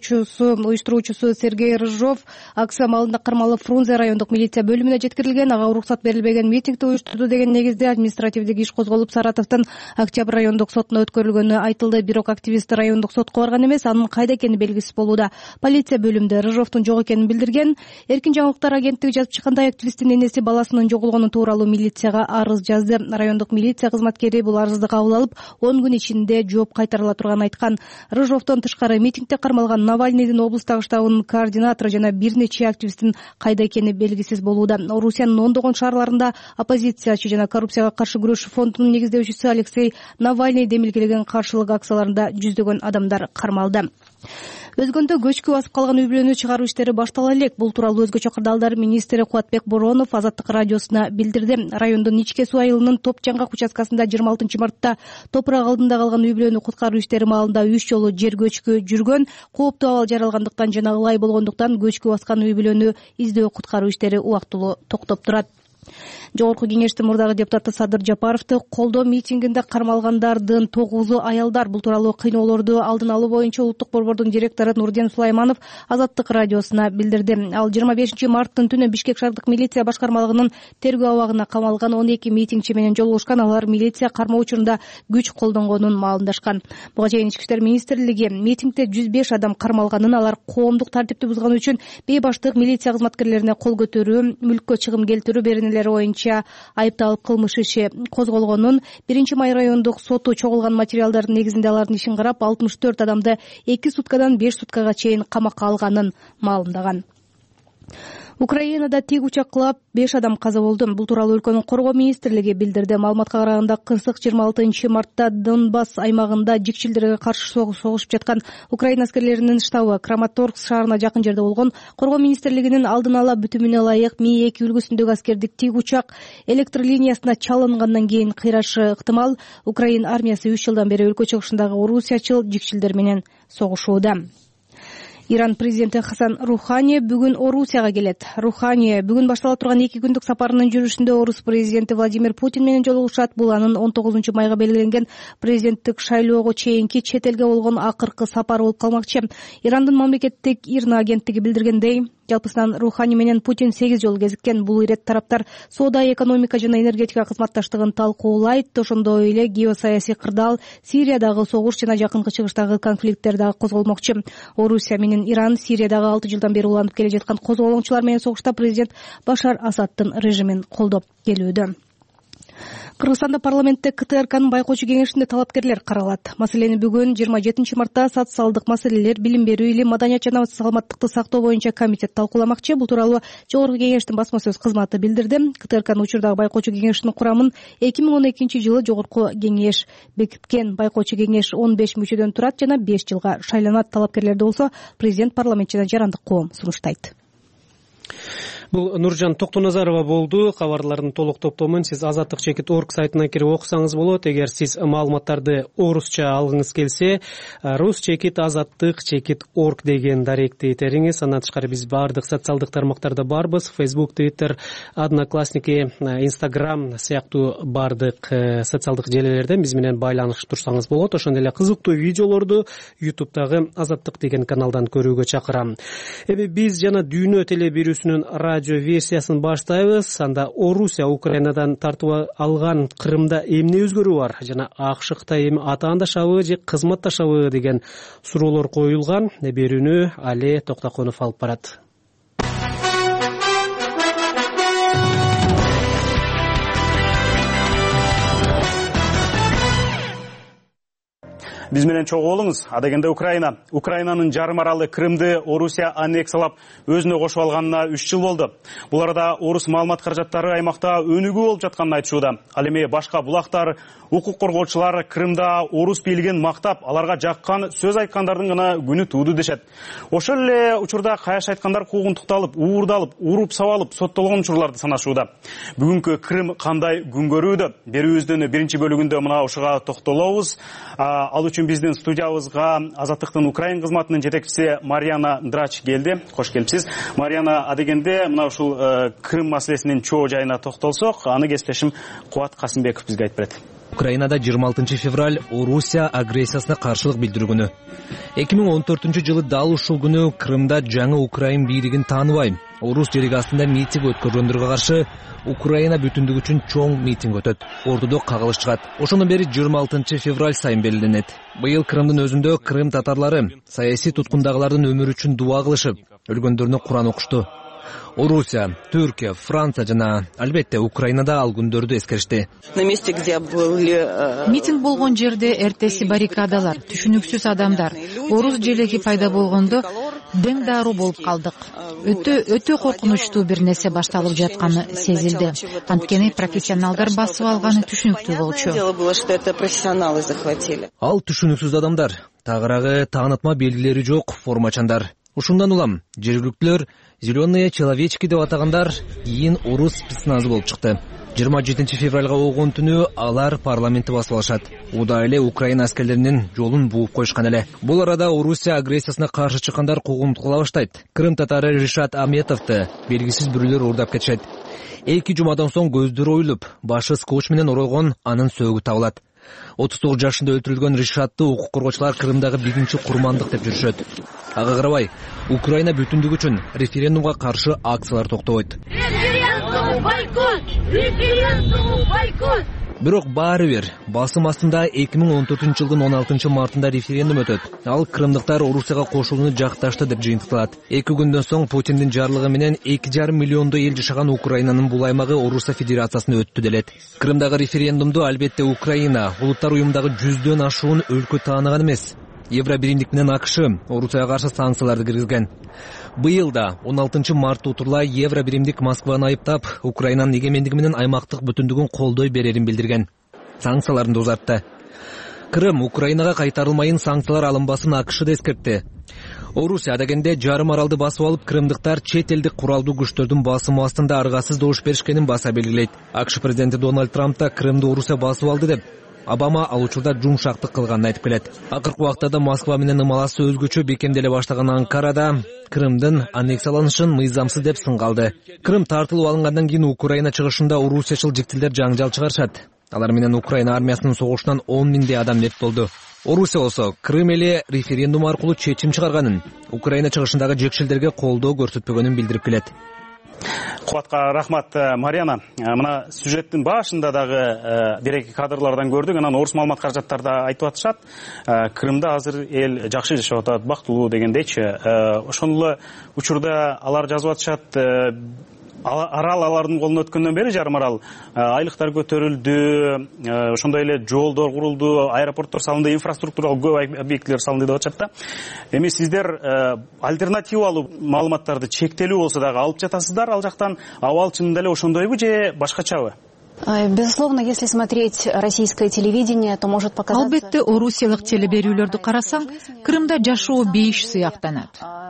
уюштуруучусу Сергей Рыжов акция маалында кармалып Фрунзе райондук милиция бөлүмүнө жеткирилген. Ага уруксат берилбеген митингди уюштурду деген негизде административдик иш козголуп, Саратовдун Октябрь райондук сотуна өткөрүлгөнү айтылды. Бирок активист райондук сотко барган эмес, анын кайда экени белгисиз болууда. Полиция бөлүмүндө Рыжовдун жок экенин билдирген. Эркин жаңылыктар агенттиги жазып чыккандай, активисттин энеси баласынын жоголгону тууралуу милицияга арыз жазды. Райондук милиция кызматкери бул арызды кабыл алып, 10 күн ичинде жооп кайтарыла турганын айткан. Рыжовдон тышкары митингде кармалган Навальныйдын облустагы штабынын координатору жана бир нече активисттин кайда экени белгисиз болууда. Орусиянын ондогон шаарларында оппозициячы жана коррупцияга каршы күрөш фондунун негиздөөчүсү Алексей Навальный демилгелеген каршылык акцияларында жүздөгөн адамдар кармалды. Өзгөндө көчкү басып калган үй бүлөнү чыгаруу иштери баштала элек. Бул тууралуу Өзгөчө кырдаалдар министри Кубатбек Боронов Азаттык радиосуна билдирди. Райондун Ичке суу айылынын Топ Жаңгак участкасында 26 мартта топурак алдында калган үй бүлөнү куткаруу иштери маалында 3 жолу жер көчкү жүргөн, кооптуу абал жаралгандыктан жана ылай болгондуктан көчкү баскан үй бүлөнү издөө куткаруу иштери убактылуу токтоп турат. Жогорку кеңештин мурдагы депутаты Садыр Жапаровду колдоо митингинде кармалгандардын 9-у аялдар. Бул тууралуу кыйноолорду алдын алуу боюнча Улуттук борбордун директору Нурден Сулайманов Азаттык радиосуна билдирди. Ал 25 марттын түнү Бишкек шаардык милиция башкармалыгынын тергөө абагына камалган 12 митингчи менен жолугушкан. Алар милиция кармоо учурунда күч колдонгонун маалымдашкан. Буга чейин Ички иштер министрлиги митингде 105 адам кармалганын, алар коомдук тартипти бузган үчүн бейбаштык милиция кызматкерлерине кол көтөрүү, мүлккө чыгым келтирүү беренелери боюнча айыпталып кылмыш иши козголгонун, 1-Май райондук соту чогулган материалдардын негизинде алардын ишин карап 64 адамды 2 суткадан 5 суткага чейин камакка алганын маалымдаган. Украинада тик учак кулап 5 адам каза болду. Бул тууралуу өлкөнүн коргоо министрлиги билдирди. Маалыматка караганда кырсык 26 мартта Донбасс аймагында жикчилдерге каршы согушуп жаткан Украина аскерлеринин штабы Краматорск шаарына жакын жерде болгон. Коргоо министрлигинин алдын ала бүтүмүнө ылайык Ми-2 үлгүсүндөгү аскердик тик учак электр линиясына чалынгандан кийин кыйрашы ыктымал. Украина армиясы 3 жылдан бери өлкө чыгышындагы орусиячыл жикчилдер менен согушууда. Иран президенти Хасан Рухани бүгүн Орусияга келет. Рухани бүгүн баштала турган 2 күндүк сапарынын жүрүшүндө Орус президенти Владимир Путин менен жолугушат. Бул анын 19 майга белгиленген президенттик шайлоого чейинки чет элге болгон акыркы сапары болуп калмакчы. Ирандын мамлекеттик ИРНА агенттиги билдиргендей, жалпысынан Рухани менен Путин 8 жолу кезиккен. Бул ирет тараптар соода, экономика жана энергетика кызматташтыгын талкуулайт. Ошондой эле геосаясий кырдаал, Сириядагы согуш жана жакынкы чыгыштагы конфликттер дагы козголмокчу. Орусия менен Иран Сириядагы 6 жылдан бери уланып келе жаткан козголоңчулар менен согушта президент Башар Асадтын режимин колдоп келүүдө. Кыргызстанда парламентте КТРКнын байкоочу кеңешинде талапкерлер каралат. Маселени бүгүн 27 мартта социалдык маселелер, билим берүү, илим, маданият жана саламаттыкты сактоо боюнча комитет талкууламакчы. Бул тууралуу жогорку кеңештин басма сөз кызматы билдирди. КТРКнын учурдагы байкоочу кеңешинин курамын 2012 жылы жогорку кеңеш бекиткен. Байкоочу кеңеш 15 мүчөдөн турат жана 5 жылга шайланат. Талапкерлерди болсо президент, парламент жана жарандык коом сунуштайт. Бул Нуржан Токтоназарова болду. Кабарлардын толук топтомун сиз azattik.org сайтына кирип окусаңыз болот. Эгер сиз маалыматтарды орусча алгыңыз келсе, rus.azattik.org деген даректи итериңиз. Андан тышкары биз баардык социалдык тармактарда барбыз. Facebook, Twitter, Одноклассники, Instagram сыяктуу баардык социалдык желилерде биз менен байланышып турсаңыз болот. Ошондой эле кызыктуу видеолорду YouTube'дагы Азаттык деген каналдан көрүүгө чакырам. Эми биз жана Дүйнө теле берүүсүнүн радио версиясын баштайбыз. Анда Орусия Украинадан тартып алган Крымда эмне өзгөрүү бар жана АКШ Кытай эми атаандашабы же кызматташабы деген суроолор коюлган. Берүүнү Али Токтоконов алып барат. Биз менен чогуу болуңуз. Адегенде Украина. Украинанын жарым аралы Крымды Орусия аннексиялап өзүнө кошуп алганына 3 жыл болду. Бул арада орус маалымат каражаттары аймакта өнүгүү болуп жатканын айтышууда. Ал эми башка булактар, укук коргоочулар Крымда орус бийлигин мактап, аларга жаккан сөз айткандардын гана күнү тууду дешет. Ошол эле учурда каяш айткандар куугунтукталып, уурдалып, уруп сабалып соттолгон учурларды санашууда. Бүгүнкү Крым кандай күн көрүүдө? Берүүбүздүн биринчи бөлүгүндө мына ушуга токтолобуз. Ал үчүн биздин студиябызга Азаттыктын Украин кызматынын жетекчиси Марьяна Драч келди. Кош келипсиз. Марьяна, адегенде мына ушул Крым маселесинин чоо жайына токтолсок, аны кесиптешим Кубат Касымбеков бизге айтып берет. Украинада 26 февраль Орусия агрессиясына каршылык билдирүү күнү. 2014 жылы дал ушул күнү Крымда жаңы Украин бийлигин тааныбай, орус делегациясында митинг өткөргөндөргө каршы Украина бүтүндүгү үчүн чоң митинг өтөт. Ордудо кагылыш чыгат. Ошондон бери 26 февраль сайын белгиленет. Быйыл Крымдын өзүндө Крым татарлары саясий туткундагылардын өмүрү үчүн дуа кылышып, өлгөндөрүнө Куран окушту. Орусия, Түркия, Франция жана албетте Украинада ал күндөрдү эскеришти. Митинг болгон жерде эртеси баррикадалар, түшүнүксүз адамдар, орус желеги пайда болгондо дең даруу болуп калдык. Өтө коркунучтуу бир нерсе башталып жатканы сезилди. Анткени профессионалдар басып алганы түшүнүктүү болчу. Ал түшүнүксүз адамдар, тагыраагы таанытма белгилери жок формачандар. Ушундан улам жергиликтүүлөр зеленые человечки деп атагандар кийин орус спецназы болуп чыкты. 27 февралга огон түнү алар парламентти басып алышат. Уда эле Украина аскерлеринин жолун бууп коюшкан эле. Бул арада Орусия агрессиясына каршы чыккандар куугунтукла баштайт. Крым татары Ришат Аметовду белгисиз бирөөлөр уурдап кетишет. 2 жумадан соң көздөрү оюлуп, башы скотч менен оролгон, анын сөөгү табылат. 39 жашында өлтүрүлгөн Ришатты укук коргоочулар Крымдагы биринчи курмандык деп жүрүшөт. Ага карабай, Украина бүтүндүгү үчүн референдумга каршы акциялар токтобойт. Бирок баары бир басым астында 2014 жылдын 16 мартында референдум өтөт. Ал крымдыктар Орусияга кошулууну жакташты деп жыйынтыкталат. 2 күндөн соң Путиндин жарлыгы менен 2,5 миллиондой эл жашаган Украинанын бул аймагы Орусия Федерациясына өттү делет. Крымдагы референдумду албетте Украина улуттар уюмундагы 100дөн ашуун өлкө тааныган эмес. Евробиримдик менен АКШ Орусияга каршы санкцияларды киргизген. Быйыл да 16 мартта утурла Евробиримдик Москваны айыптап, Украинанын эгемендиги менен аймактык бүтүндүгүн колдой берерин билдирген. Санкцияларды узартты. Крым Украинага кайтарылмайын санкциялар алынбасын АКШ да эскертти. Орусия адегенде жарым аралды басып алып, крымдыктар чет элдик куралдуу күчтөрдүн басымы астында аргасыз добуш беришкенин баса белгилейт. АКШ президенти Дональд Трамп да Крымды Орусия басып алды деп Обама ал учурда жумшактык кылганын айтып келет. Акыркы убактта Москва менен ымаласы өзгөчө бекемделе баштаган Анкарада Крымдын аннексияланышын мыйзамсыз деп сынга алды. Крым тартылып алынгандан кийин Украина чыгышында орусиячыл жиктилер жаңжал чыгарышат. Алар менен Украина армиясынын согушунан 10 миңдей адам мерт болду. Орусия болсо Крым эли референдум аркылуу чечим чыгарганын, Украина чыгышындагы жекшелдерге колдоо көрсөтпөгөнүн билдирип келет. Кубатка рахмат, Марьяна. Мына сюжеттин башында дагы бир-эки кадрлардан көрдүк. Анан орус маалымат каражаттарда айтып атышат. Крымда азыр эл жакшы жашап атат, бактылуу дегендейчи. Ошондо учурда алар жазып атышат, арал алардын колуна өткөндөн бери жарым арал айлыктар көтөрүлдү, ошондой эле жолдор курулду, аэропорттор салынды, инфраструктуралык көп объектилер салынды деп атышат да. Эми сиздер альтернативалуу маалыматтарды чектелүү болсо дагы алып жатасыздар ал жактан, абал чынында эле ошондойбу же башкачабы? Безусловно, если смотреть российское телевидение, то может показаться... Албетте, орусиялык телеберүүлөрдү карасаң, Крымда жашоо бейиш сыяктанат.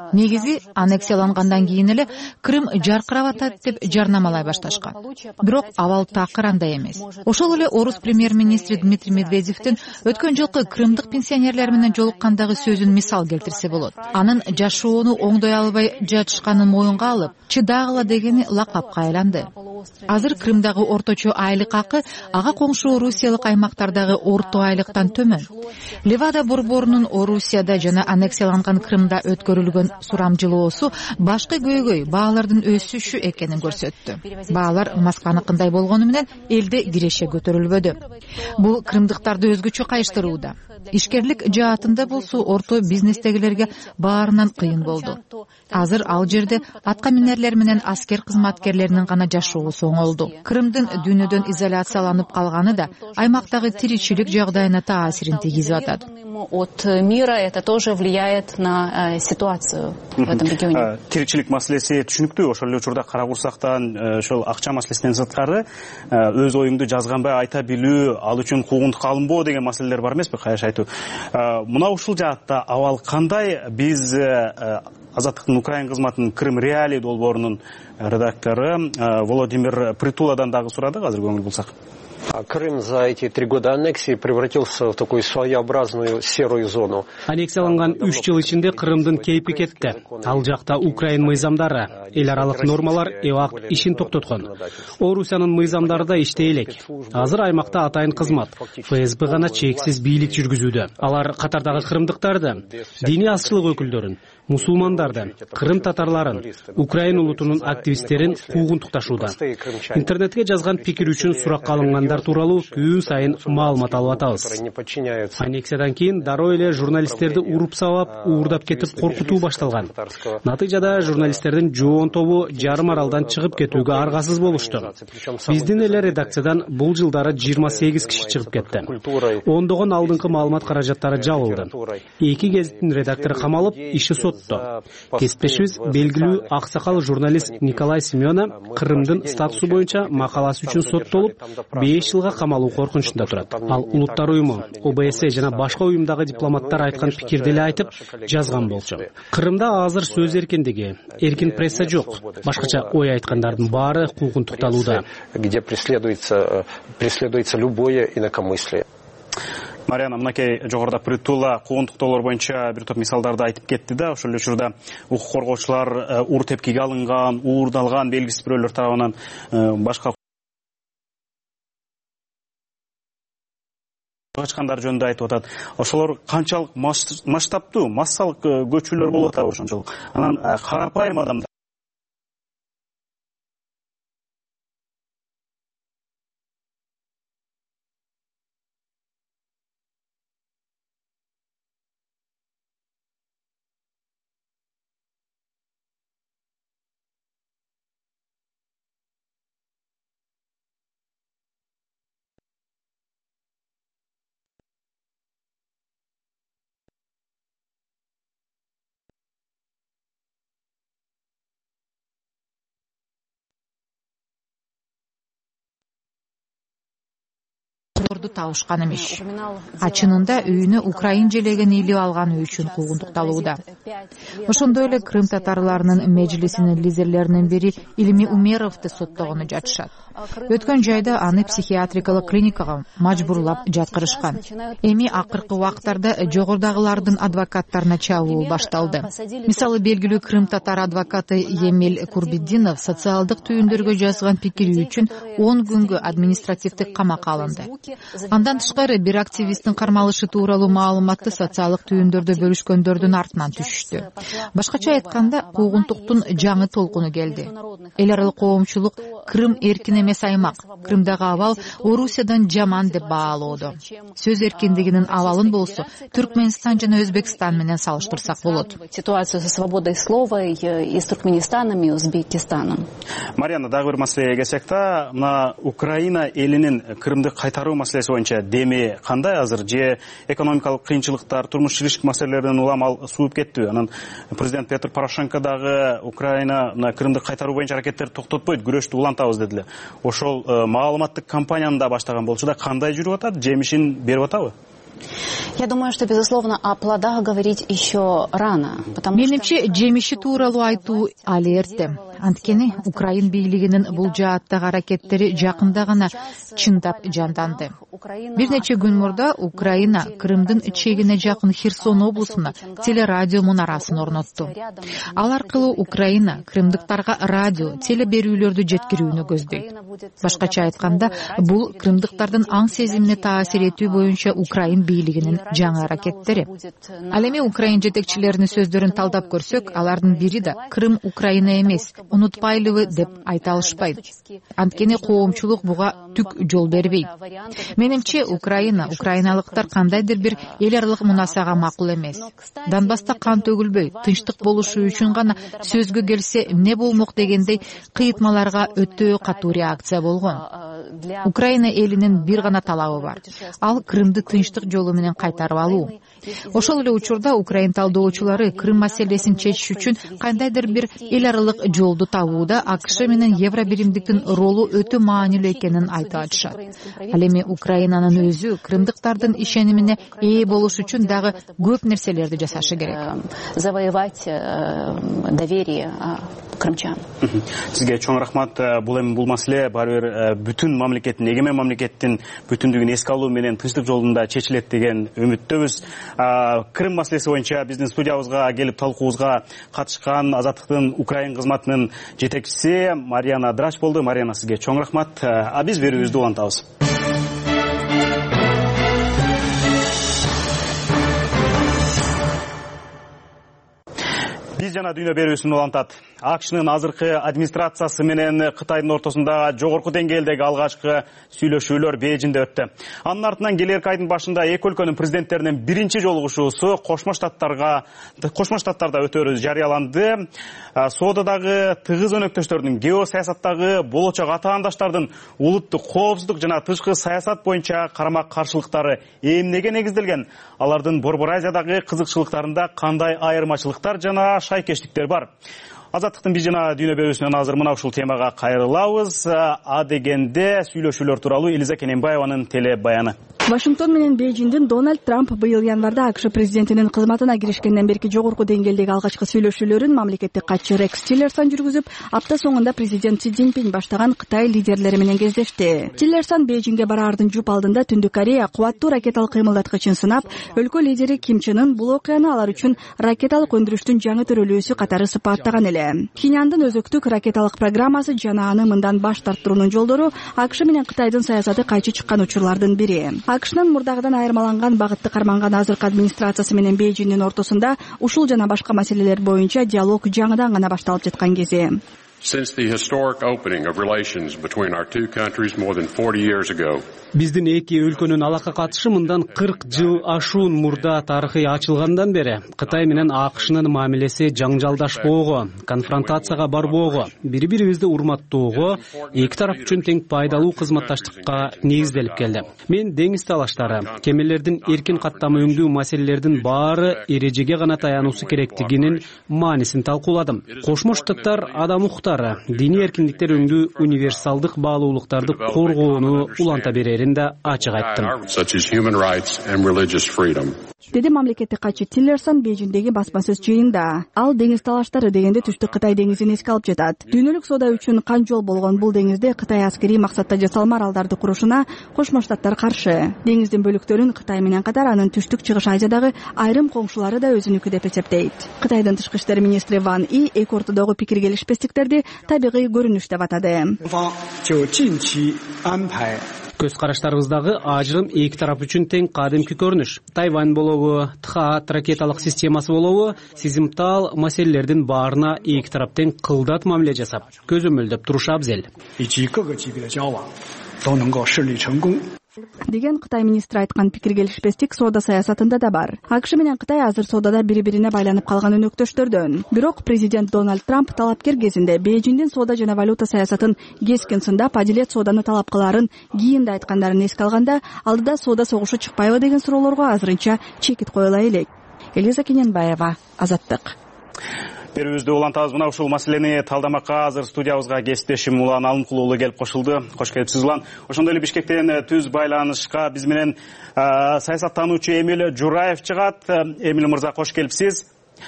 Негизи аннексиялангандан кийин эле Крым жаркырап атат деп жарнамалай башташкан. Бирок абал такыр андай эмес. Ошол эле орус премьер-министри Дмитрий Медведевдин өткөн жылкы крымдык пенсионерлер менен жолуккандагы сөзүн мисал келтирсе болот. Анын жашоону оңдой албай жатышканын моюнга алып, чыдагыла дегени лакапка айланды. Азыр Крымдагы орточо айлык акы ага коңшу Орусиялык аймактардагы орто айлыктан төмөн. Левада борборунун Орусияда жана аннексияланган Крымда өткөрүлгөн сурамжылоосу башкы көйгөй баалардын өсүшү экенин көрсөттү. Баалар Москваныкындай болгону менен элде киреше көтөрүлбөдү. Бул крымдыктарды өзгөчө кайыштырууда. Ишкерлик жаатында болсо орто бизнестегилерге баарынан кыйын болду. Азыр ал жерде атка минерлер менен аскер кызматкерлеринин гана жашоосу оңолду. Крымдын дүйнөдөн изоляцияланып калганы да аймактагы тиричилик жагдайына таасирин тийгизип атат. От мира это тоже влияет на ситуацию в этом регионе. Тиричилик маселеси түшүнүктүү. Ошол эле учурда кара курсактан ошол акча маселесинен сырткары өз оюңду жазганбай айта билүү, ал үчүн куугунтукка алынбоо деген маселелер бар эмеспи, каяш айтуу. Мына ушул жаатта абал кандай? Биз Азаттыктын Украин кызматынын Крым Реалии долбоорунун редактору Владимир Притуладан дагы сурадык, азыр көңүл булсак. Крым за эти 3 года аннексии превратился в такую своеобразную серую зону. Аннексияланган 3 жыл ичинде Крымдын кейпи кетти. Ал жакта Украин мыйзамдары, эл аралык нормалар эвак ишин токтоткон. Орусиянын мыйзамдары да иштей элек. Азыр аймакта атайын кызмат ФСБ гана чексиз бийлик жүргүзүүдө. Алар катардагы крымдыктарды, диний азчылык өкүлдөрүн, мусулмандарды, крым татарларын, Украин улутунун активисттерин куугунтукташууда. Интернетке жазган пикир үчүн суракка алынгандар тууралуу күн сайын маалымат алып атабыз. Аннексиядан кийин дароо эле журналисттерди уруп сабап, уурдап кетип коркутуу башталган. Натыйжада журналисттердин жоон тобу жарым аралдан чыгып кетүүгө аргасыз болушту. Биздин эле редакциядан бул жылдары 28 киши чыгып кетти. Ондогон алдыңкы маалымат каражаттары жабылды. 2 гезиттин редактору камалып, иши сотто. Кесиптешибиз белгилүү аксакал журналист Николай Семена Крымдын статусу боюнча макаласы үчүн соттолуп, 5 жылга камалуу коркунучунда турат. Ал Улуттар уюму, ОБСЕ жана башка уюмдагы дипломаттар айткан пикирди эле айтып жазган болчу. Крымда азыр сөз эркиндиги, эркин пресса жок. Башкача ой айткандардын баары куугунтукталууда. Где преследуется любое инакомыслие. Мариана, мынакей жогоруда Притула куугунтуктоолор боюнча бир топ мисалдарды айтып кетти да, ошол эле учурда укук коргоочулар уур тепкиге алынган, уурдалган белгисиз бирөөлөр тарабынан башка качкандар жөнүндө айтып атат. Ошолор канчалык масштабтуу, массалык көчүүлөр болуп атабы ошончолук? Анан карапайым адамдар табышкан эмес. Чынында үйүнө Украин желегин илип алганы үчүн куугунтукталууда. Ошондой эле Крым татарларынын межлисинин лидерлеринин бири Илми Умеровду соттогону жатышат. Өткөн жайда аны психиатрикалык клиникага мажбурлап жаткырышкан. Эми акыркы убактарда жогорудагылардын адвокаттарына чабуул башталды. Мисалы белгилүү Крым татар адвокаты Емел Курбиддинов социалдык түйүндөргө жазган пикири үчүн 10 күнгө административдик камакка алынды. Андан тышкары бир активисттин кармалышы тууралуу маалыматты социалдык түйүндөрдө бөлүшкөндөрдүн артынан түшүштү. Башкача айтканда, куугунтуктун жаңы толкуну келди. Эл аралык коомчулук Крым эркин эмес аймак, Крымдагы абал Орусиядан жаман деп баалоодо. Сөз эркиндигинин абалын болсо Түркменстан жана Өзбекстан менен салыштырсак болот. Ситуацию со свободой слова и с Туркменистаном и Узбекистаном. Мариана, дагы бир маселеге келсек та, мына Украина элинин Крымды кайтаруу маселеси боюнча деми кандай азыр? Же экономикалык кыйынчылыктар, турмуш тиричилик маселелеринен улам ал сууп кеттиби? Анан президент Петр Порошенко дагы Украина Крымды кайтаруу боюнча аракеттерди токтотпойт, күрөштү улантабыз дедиле. Ошол маалыматтык кампанияны да баштаган болчу да, кандай жүрүп атат? Жемишин берип атабы? Я думаю, что, безусловно, о плодах говорить еще рано. Менимче, жемиши тууралуу айтуу али эрте. Анткени Украин бийлигинин бул жааттагы аракеттери жакында гана чындап жанданды. Бир нече күн мурда Украина Крымдын чегине жакын Херсон облусуна телерадио мунарасын орнотту. Ал аркылуу Украина крымдыктарга радио, телеберүүлөрдү жеткирүүнү көздөйт. Башкача айтканда, бул крымдыктардын аң сезимине таасир этүү боюнча Украин бийлигинин жаңы аракеттери. Ал эми Украин жетекчилеринин сөздөрүн талдап көрсөк, алардын бири да Крым Украина эмес, унутпайлыбы деп айта алышпайт. Анткени коомчулук буга түк жол бербейт. Менимче украиналыктар кандайдыр бир эл аралык мунасага макул эмес. Донбасста кан төгүлбөй, тынчтык болушу үчүн гана сөзгө келсе эмне болмок дегендей кыйытмаларга өтө катуу реакция болгон. Украина элинин бир гана талабы бар. Ал Крымды тынчтык жолу менен кайтарып алуу. Ошол эле учурда Украин талдоочулары Крым маселесин чечиш үчүн кандайдыр бир эл аралык жолду табууда АКШ менен Евробиримдиктин ролу өтө маанилүү экенин айтып атышат. Ал эми Украинанын өзү крымдыктардын ишенимине ээ болуш үчүн дагы көп нерселерди жасашы керек. Завоевать доверие крымчан. Сизге чоң рахмат. Бул маселе баары бир бүтүн мамлекеттин, эгемен мамлекеттин бүтүндүгүн эске алуу менен тынчтык жолунда чечилет деген үмүттөбүз. Крым маселеси боюнча биздин студиябызга келип талкуубузга катышкан Азаттыктын Украин кызматынын жетекчиси Марьяна Драч болду. Марьяна, сизге чоң рахмат. Биз берүүбүздү улантабыз. Биз жана дүйнө берүүсүн улантат. АКШнын азыркы администрациясы менен Кытайдын ортосунда жогорку деңгээлдеги алгачкы сүйлөшүүлөр Бейжиңде өттү. Анын артынан келерки айдын башында эки өлкөнүн президенттеринин биринчи жолугушуусу Кошмо Штаттарда өтөрү жарыяланды. Соодадагы тыгыз өнөктөштөрдүн, геосаясаттагы болочок атаандаштардын улуттук коопсуздук жана тышкы саясат боюнча карама каршылыктары эмнеге негизделген? Алардын Борбор Азиядагы кызыкчылыктарында кандай айырмачылыктар жана шайкештиктер бар? Азаттыктын биз жана дүйнө берүүсүнөн азыр мына ушул темага кайрылабыз. А дегенде сүйлөшүүлөр тууралуу Элиза Кененбаеванын телебаяны. Вашингтон менен Бейжиңдин Дональд Трамп быйыл январда АКШ президентинин кызматына киришкенден берки жогорку деңгээлдеги алгачкы сүйлөшүүлөрүн мамлекеттик катчы Рекс Тиллерсон жүргүзүп, апта соңунда президент Си Цзиньпин баштаган Кытай лидерлери менен кездешти. Тиллерсон Бейжиңге бараардын жуп алдында Түндүк Корея кубаттуу ракеталык кыймылдаткычын сынап, өлкө лидери Ким Чен Ын бул окуяны алар үчүн ракеталык өндүрүштүн жаңы төрөлүүсү катары сыпаттаган эле. Киняндын өзөктүк ракеталык программасы жана аны мындан баш тарттыруунун жолдору АКШ менен Кытайдын саясаты кайчы чыккан учурлардын бири. АКШнын мурдагыдан айырмаланган багытты карманган азыркы администрациясы менен Бейжиңдин ортосунда ушул жана башка маселелер боюнча диалог жаңыдан гана башталып жаткан кези. Since the historic opening of relations between our two countries more than 40 years ago, биздин эки өлкөнүн алака катышы мындан 40 жыл ашуун мурда тарыхый ачылгандан бери Кытай менен АКШнын мамилеси жаңжалдашпоого, конфронтацияга барбоого, бири-бирибизди урматтоого, эки тарап үчүн тең пайдалуу кызматташтыкка негизделип келди. Мен деңиз талаштары, кемелердин эркин каттама өңдүү маселелердин баары эрежеге гана таянуусу керектигинин маанисин талкууладым. Кошмо Штаттар адам укуктары, диний эркиндиктер өңдүү универсалдык баалуулуктарды коргоону уланта берерин да ачык айттым. Деди мамлекеттик катчы Тиллерсон Бейжиңдеги басма-сөз жыйында. Ал деңиз талаштары дегенде Түштүк Кытай деңизин эске алып жатат. Дүйнөлүк соода үчүн кан жол болгон бул деңизде Кытай аскерий максатта жасалма аралдарды курушуна Кошмо Штаттар каршы. Деңиздин бөлүктөрүн Кытай менен катар анын Түштүк Чыгыш Азиядагы айрым коңшулары да өзүнүкү деп эсептейт. Кытайдын тышкы иштер министри Ван И эки ортодогу пикир келишпестиктерди табигый көрүнүш деп атады. Көз караштарыбыздагы ажырым эки тарап үчүн тең кадимки көрүнүш. Тайвань болобу, ТХААТ ракеталык системасы болобу, сезимтал маселелердин баарына эки тарап тең кылдат мамиле жасап, көзөмөлдөп турушабыз эл. Деген Кытай министри айткан пикир келишпестик соода саясатында да бар. АКШ менен Кытай азыр соодада бири-бирине байланып калган өнөктөштөрдөн. Бирок президент Дональд Трамп талапкер кезинде Бейжиңдин соода жана валюта саясатын кескин сындап, адилет сооданы талап кылаарын кийинде айткандарын эске алганда, алдыда соода согушу чыкпайбы деген суроолорго азырынча чекит коюла элек. Элиза Кененбаева, Азаттык. берүүбүздү улантабыз. Мына ушул маселени талдамакка азыр студиябызга кесиптешим Улан Алымкул уулу келип кошулду. Кош келипсиз Улан. Ошондой эле Бишкектен түз байланышка биз менен саясаттануучу Эмил Жураев чыгат. Эмил мырза, кош келипсиз.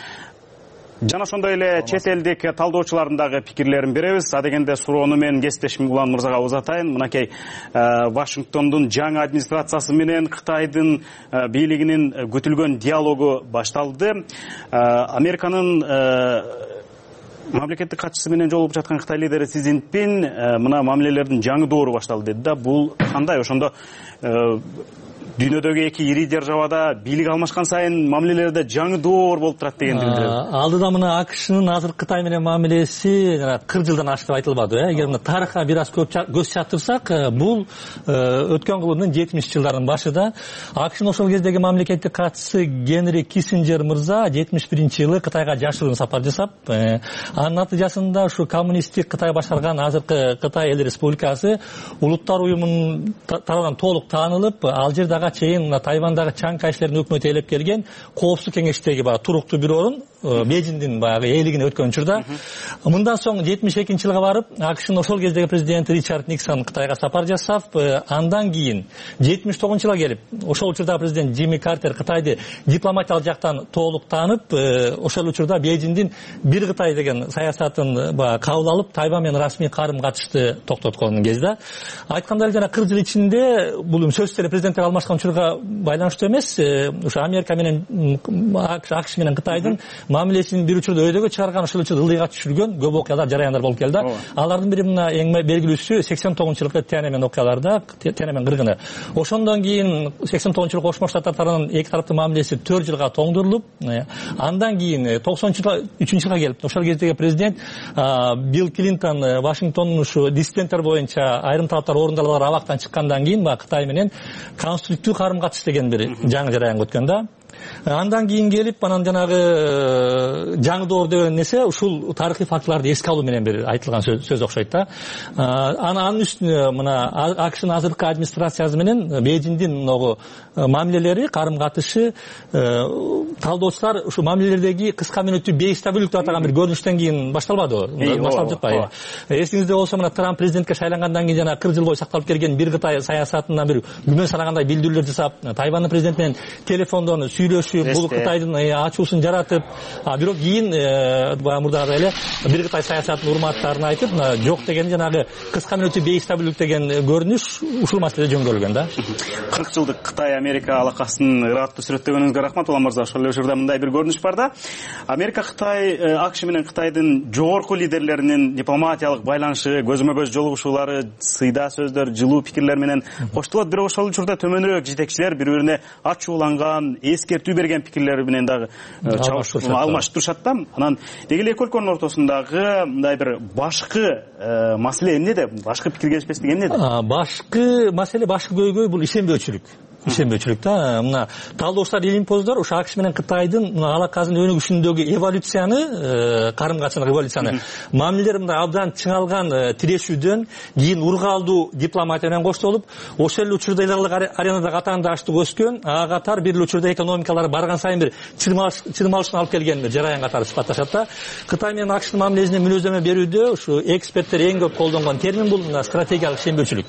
Жана ошондой эле чет элдик талдоочулардын дагы пикирлерин беребиз. Адегенде суроону мен кесиптешим Улан мырзага узатайын. Мынакей Вашингтондун жаңы администрациясы менен Кытайдын бийлигинин күтүлгөн диалогу башталды. Американын мамлекеттик катчысы менен жолугуп жаткан Кытай лидери Си Цзиньпин мына мамилелердин жаңы доору башталды деди да. Бул кандай? Ошондо дүйнөдөгү эки ири державада бийлик алмашкан сайын мамилелерде жаңы доор болуп турат дегенди билдирет. Алдыда мына АКШнын азыр Кытай менен мамилеси 40 жылдан ашты деп айтылбады. Эгер мына тарыхка бир аз көз чатырсак, бул өткөн кылымдын 70-жылдардын башында АКШнын ошол кездеги мамлекеттик катчысы Генри Киссинджер мырза 71-жылы Кытайга жашыруун сапар жасап, анын натыйжасында ушу коммунисттик Кытай башкарган азыркы Кытай Эл Республикасы улуттар уюмунун тарабынан толук таанылып, ал жердеги чейин Тайвандагы Чан Кайшилердин өкмөтү ээлеп келген коопсуздук кеңештеги туруктуу бир орун Бейжиңдин баягы ээлигине өткөн учурда. Мындан соң 72-жылга барып, АКШнын ошол кездеги президенти Ричард Никсон Кытайга сапар жасап, андан кийин 79-жылга келип, ошол учурда президент Джимми Картер Кытайды дипломатиялык жактан толук таанып, ошол учурда Бейжиңдин бир Кытай деген саясатын кабыл алып, Тайвань менен расмий карым-катышты токтоткон кезде. Айткандай жана 40 жыл ичинде бул сөзсүз эле президенттик алмашкан учурга байланыштуу эмес, ушу Америка менен АКШ менен Кытайдын мамилесин бир учурда өйдөгө чыгарган, ошол учурда ылдыйга түшүргөн көп окуялар, жараяндар болуп келди. Алардын бири мына эң белгилүүсү 89-жылкы Тяньаньмэн окуяларда, Тяньаньмэн кыргыны. Ошондон кийин 89-жылкы Кошмо Штаттар тарабынан эки тараптын мамилеси 4 жылга тоңдурулуп, андан кийин 93-жылга келип, ошол кездеги президент Билл Клинтон Вашингтондун ушу диссиденттер боюнча айрым талаптар орундалбаган абактан чыккандан кийин Кытай менен конструктив карым-катыш деген бир жаңы жараянга өткөн да. Андан кийин келип, анан жанагы жаңы доор деген нерсе ушул тарыхый фактыларды эске алуу менен бир айтылган сөз окшойт да. Анын үстүнө мына АКШнын азыркы администрациясы менен Бейжиңдин могу мамилелери, карым-катышы, талдоочулар ушу мамилелердеги кыска мөөнөттүү бейстабилдик деп атаган бир көрүнүштөн кийин башталбады. Башталып жатпайбы? Эсиңизде болсо, мына Трамп президентке шайлангандан кийин жана 40 жыл бою сакталып келген бир Кытай саясатынан бир күмөн санагандай билдирүүлөр жасап, Тайвандын президенти менен телефондон сүйлөшүп, бул Кытайдын ачуусун жаратып, бирок кийин мурдагы эле бир Кытай саясатынын урматтарын айтып, жок деген жанагы кыска мөөнөттүү бейстабилдик деген көрүнүш ушул маселеде жөнгөлгөн да. 40 жылдык Кытай-Америка алакасын ыраттуу сүрөттөгөнүңүзгө рахмат. Улан мырза, ошол эле учурда мындай бир көрүнүш бар да. Америка Кытай АКШ менен Кытайдын жогорку лидерлеринин дипломатиялык байланышы, көзмө-көз жолугушуулары, сыйда сөздөр, жылуу пикирлер менен коштулат. Бирок ошол учурда төмөнүрөөк жетекчилер бири-бирине ачууланган, эскертүү берген пикирлери менен дагы алмашып турушат да. Анан деги эле эки өлкөнүн ортосундагы мындай бир башкы маселе эмнеде? Башкы пикир келишпестик эмнеде? Башкы маселе, башкы көйгөй бул ишенбөөчүлүк да. Мына талдоочулар, илимпоздор ушу АКШ менен Кытайдын алакасынын өнүгүшүндөгү эволюцияны, карым-катыштагы эволюцияны, мамилелер мындай абдан чыңалган тирешүүдөн кийин ургаалдуу дипломатия менен коштолуп, ошол эле учурда эле аренада катаандаштык өскөн, ага катар бир эле учурда экономикалары барган сайын бир чырмалышына алып келген бир жараян катары сыпатташат да. Кытай менен АКШнын мамилесине мүнөздөмө берүүдө ушу эксперттер эң көп колдонгон термин бул стратегиялык ишенбөөчүлүк.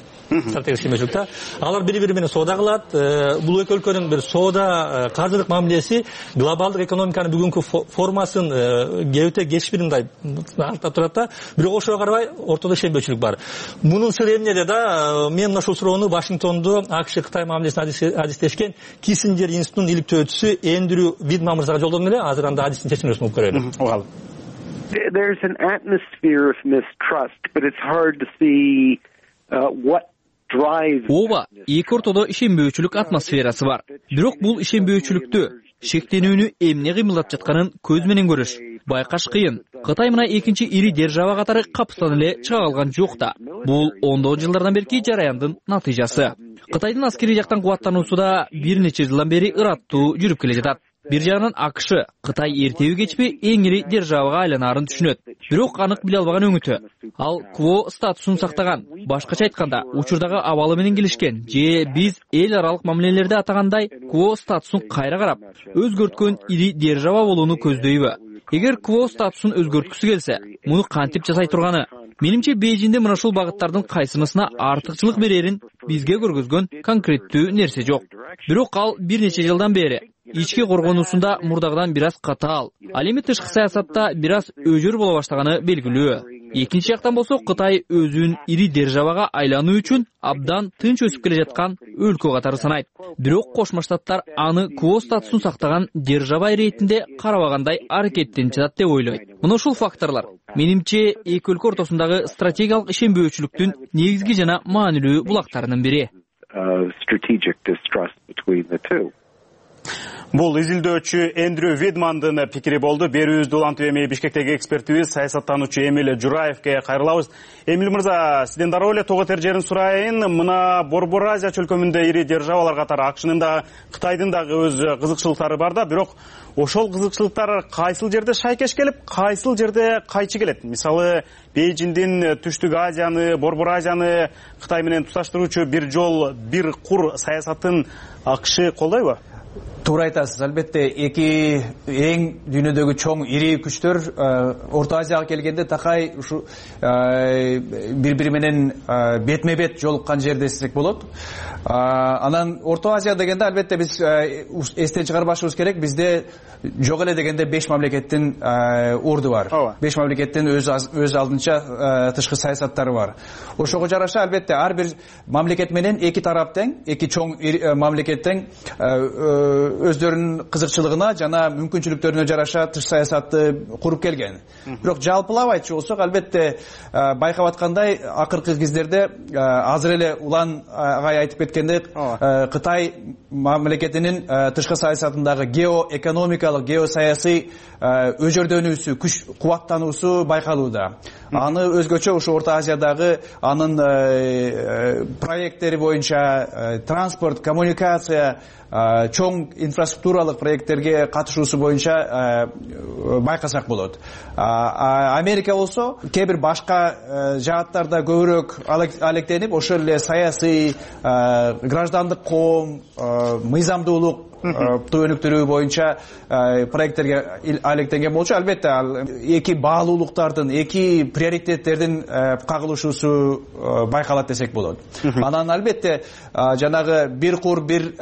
Да. Алар бири-бири менен соода кылат. Бул эки өлкөнүн бир соода, каржылык мамилеси глобалдык экономиканын бүгүнкү формасын өтө кеч мындай артта турат да. Бирок ошого карабай ортодо ишенбөөчүлүк бар. Мунун сыры эмнеде да? Мен ушул суроону Вашингтондо АКШ Кытай мамилесине адистешкен Киссинджер институтунун иликтөөчүсү Эндрю Видман мырзага жолдодум эле. Азыр анда адистин чечимдерин угуп көрөлү. There's an atmosphere of mistrust, but it's hard to see what Ооба, эки ортодо ишенбөөчүлүк атмосферасы бар. Бирок бул ишенбөөчүлүктү, шектенүүнү эмне кыймылдап жатканын көз менен көрүш байкаш кыйын. Кытай мына экинчи ири держава катары капыстан эле чыга алган жок да. Бул 10 жылдардан берки жараяндын натыйжасы. Кытайдын аскери жактан кубаттануусу да бир нече жылдан бери ыраттуу жүрүп келе жатат. Бир жагынан АКШ Кытай эртеби кечпи эң ири державага айланаарын түшүнөт. Бирок анык биле албаган өңүтү. Ал КВО статусун сактаган. Башкача айтканда, учурдагы абалы менен келишкен же биз эл аралык мамилелерде атагандай КВО статусун кайра карап, өзгөрткөн ири держава болууну көздөйбү? Эгер КВО статусун өзгөрткүсү келсе, муну кантип жасай турганы? Менимче Бейжинде мына ушул багыттардын кайсынысына артыкчылык берерин бизге көргөзгөн конкреттүү нерсе жок. Бирок ал бир нече жылдан бери ички коргонуусунда мурдагыдан бир аз катаал, ал эми тышкы саясатта бир аз өжөр боло баштаганы белгилүү. Экинчи жактан болсо, Кытай өзүн ири державага айлануу үчүн абдан тынч өсүп келе жаткан өлкө катары санайт. Бирок Кошмо Штаттар аны КВО статусун сактаган держава иретинде карабагандай аракеттенип жатат деп ойлойт. Мына ушул факторлор менимче эки өлкө ортосундагы стратегиялык ишенбөөчүлүктүн негизги жана маанилүү булактарынын бири. Бул изилдөөчү Эндрю Видмандын пикири болду. Берүүбүздү улантып эми Бишкектеги экспертибиз саясаттануучу Эмиль Жураевке кайрылабыз. Эмиль мырза, сизден дароо эле того тер жерин сурайын. Мына Борбор Азия чөлкөмүндө ири державалар катары АКШнын да, Кытайдын дагы өз кызыкчылыктары бар да, бирок ошол кызыкчылыктар кайсыл жерде шайкеш келип, кайсыл жерде кайчы келет? Мисалы, Бейжиңдин Түштүк Азияны, Борбор Азияны Кытай менен туташтыруучу бир жол, бир кур саясатын АКШ колдойбу? Туура айтасыз. Албетте эки эң дүйнөдөгү чоң ири күчтөр Орто Азияга келгенде такай ушу бири-бири менен бетме бет жолуккан жер десек болот. Анан Орто Азия дегенде албетте биз эстен чыгарбашыбыз керек. Бизде жок эле дегенде 5 мамлекеттин орду бар. 5 мамлекеттин өз алдынча тышкы саясаттары бар. Ошого жараша албетте ар бир мамлекет менен эки тарап тең, эки чоң мамлекет тең өздөрүнүн кызыкчылыгына жана мүмкүнчүлүктөрүнө жараша тышкы саясатты куруп келген. Бирок жалпылап айтчу болсок, албетте байкап аткандай акыркы кездерде азыр эле Улан агай айтып кеткендей, Кытай мамлекетинин тышкы саясатындагы геоэкономикалык, геосаясий өжөрдөнүүсү, күч кубаттануусу байкалууда. Аны өзгөчө ушу Орто Азиядагы анын проекттери боюнча транспорт, коммуникация, чоң инфраструктуралык проекттерге катышуусу боюнча байкасак болот. Америка болсо кээ бир башка жааттарда көбүрөөк алектенип, ошол эле саясий, граждандык коом, мыйзамдуулук өнүктүрүү боюнча проекттерге алектенген болчу. Албетте ал эки баалуулуктардын, эки приоритеттердин кагылышуусу байкалат десек болот. Анан албетте жанагы бир кур, бир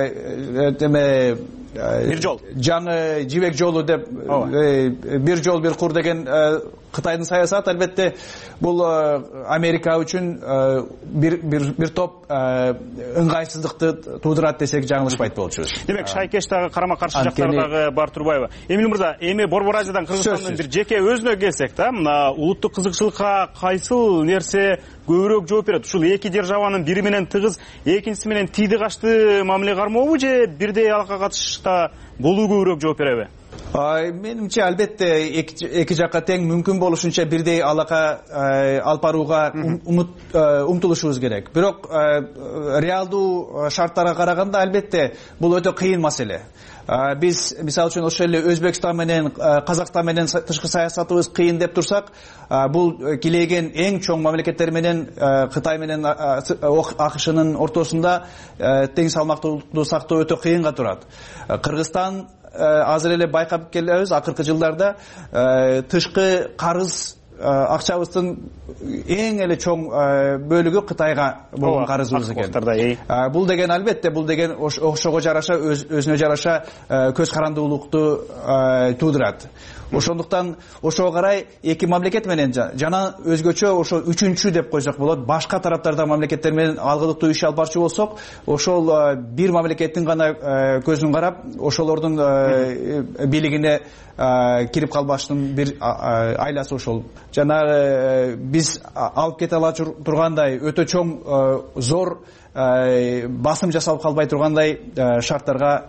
жол, жаңы жибек жолу деп, бир жол, бир кур деген Кытайдын саясаты албетте бул Америка үчүн бир топ ыңгайсыздыкты туудурат десек жаңылышпайт болчубуз. Демек, шайкеш дагы карама-каршы жактар дагы бар турбайбы? Эмиль мырза, эми Борбор Азиядан Кыргызстандын бир жеке өзүнө келсек да, мына улуттук кызыкчылыкка кайсыл нерсе көбүрөөк жооп берет? Ушул эки державанын бири менен тыгыз, экинчиси менен тийди качты мамиле кармообу же бирдей алака катышта болуу көбүрөөк жооп береби? Менимче албетте эки жакка тең мүмкүн болушунча бирдей алака алып барууга умтулушубуз керек. Бирок реалдуу шарттарга караганда албетте бул өтө кыйын маселе. Биз мисалы үчүн ошол эле Өзбекстан менен Казакстан менен тышкы саясатыбыз кыйын деп турсак, бул килеген эң чоң мамлекеттер менен Кытай менен АКШнын ортосунда тең салмактуулукту сактоо өтө кыйынга турат. Кыргызстан азыр эле байкап келебиз, акыркы жылдарда тышкы карыз акчабыздын эң эле чоң бөлүгү Кытайга болгон карызыбыз экен. Бул деген албетте, бул деген ошого жараша, өзүнө жараша көз карандуулукту туудурат. Ошондуктан ошого карай эки мамлекет менен жана өзгөчө ошо үчүнчү деп койсок болот, башка тараптарда мамлекеттер менен алгылыктуу иш алып барчу болсок, ошол бир мамлекеттин гана көзүн карап, ошолордун бийлигине кирип калбаштын бир айласы ошол. Жана биз алып кете ала тургандай өтө чоң зор басым жасалып калбай тургандай шарттарга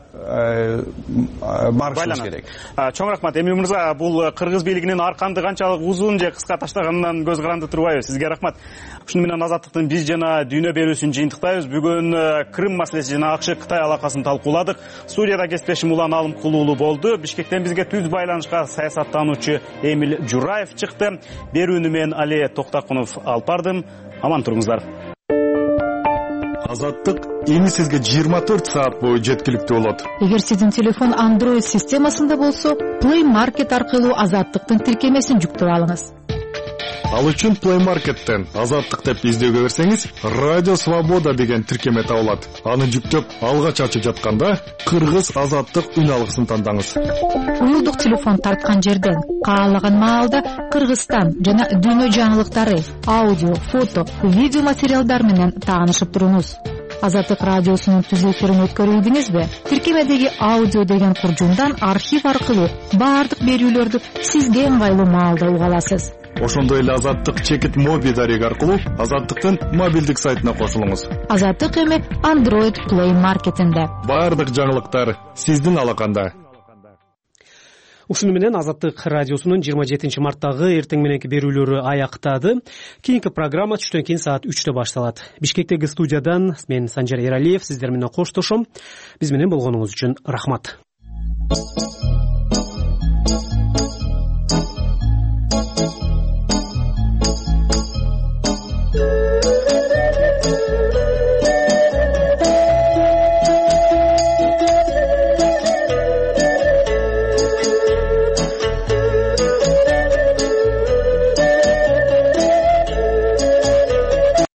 барышыбыз керек. Чоң рахмат. Эмиль мырза, бул кыргыз бийлигинин арканды канчалык узун же кыска таштаганынан көз каранды турбайбы? Сизге рахмат. Ушуну менен Азаттыктын биз жана дүйнө берүүсүн жыйынтыктайбыз. Бүгүн Крым маселеси жана АКШ Кытай алакасын талкууладык. Студияда кесиптешим Улан Алымкулуулу болду. Бишкектен бизге түз байланышка саясаттануучу Эмиль Жураев чыкты. Берүүнү мен Али Токтакунов алып бардым. Аман туруңуздар. Азаттык эми сизге 24 саат бою жеткиликтүү болот. Эгер сиздин телефон Android системасында болсо, Play Market аркылуу Азаттыктын тиркемесин жүктөп алыңыз. Ал үчүн Play Market'тен Азаттык деп издөөгө берсеңиз, Радио Свобода деген тиркеме табылат. Аны жүктөп, алгач ачып жатканда Кыргыз Азаттык үн алгысын тандаңыз. Уюлдук телефон тарткан жерден каалаган маалда Кыргызстан жана дүйнө жаңылыктары, аудио, фото, видео материалдар менен таанышып туруңуз. Азаттык радиосунун түз эфирин өткөрүлдүңүзбү? Тиркемедеги аудио деген куржундан архив аркылуу баардык берүүлөрдү сизге ыңгайлуу маалда уга аласыз. Ошондой эле Азаттык чекит моби дареги аркылуу Азаттыктын мобилдик сайтына кошулуңуз. Азаттык эми Android Play Market'инде. Баардык жаңылыктар сиздин алаканда. Ушуну менен Азаттык радиосунун 27 марттагы эртең мененки берүүлөрү аяктады. Кийинки программа түштөн кийин саат 3-тө башталат. Бишкектеги студиядан мен Санжар Эралиев сиздер менен коштошом. Биз менен болгонуңуз үчүн рахмат.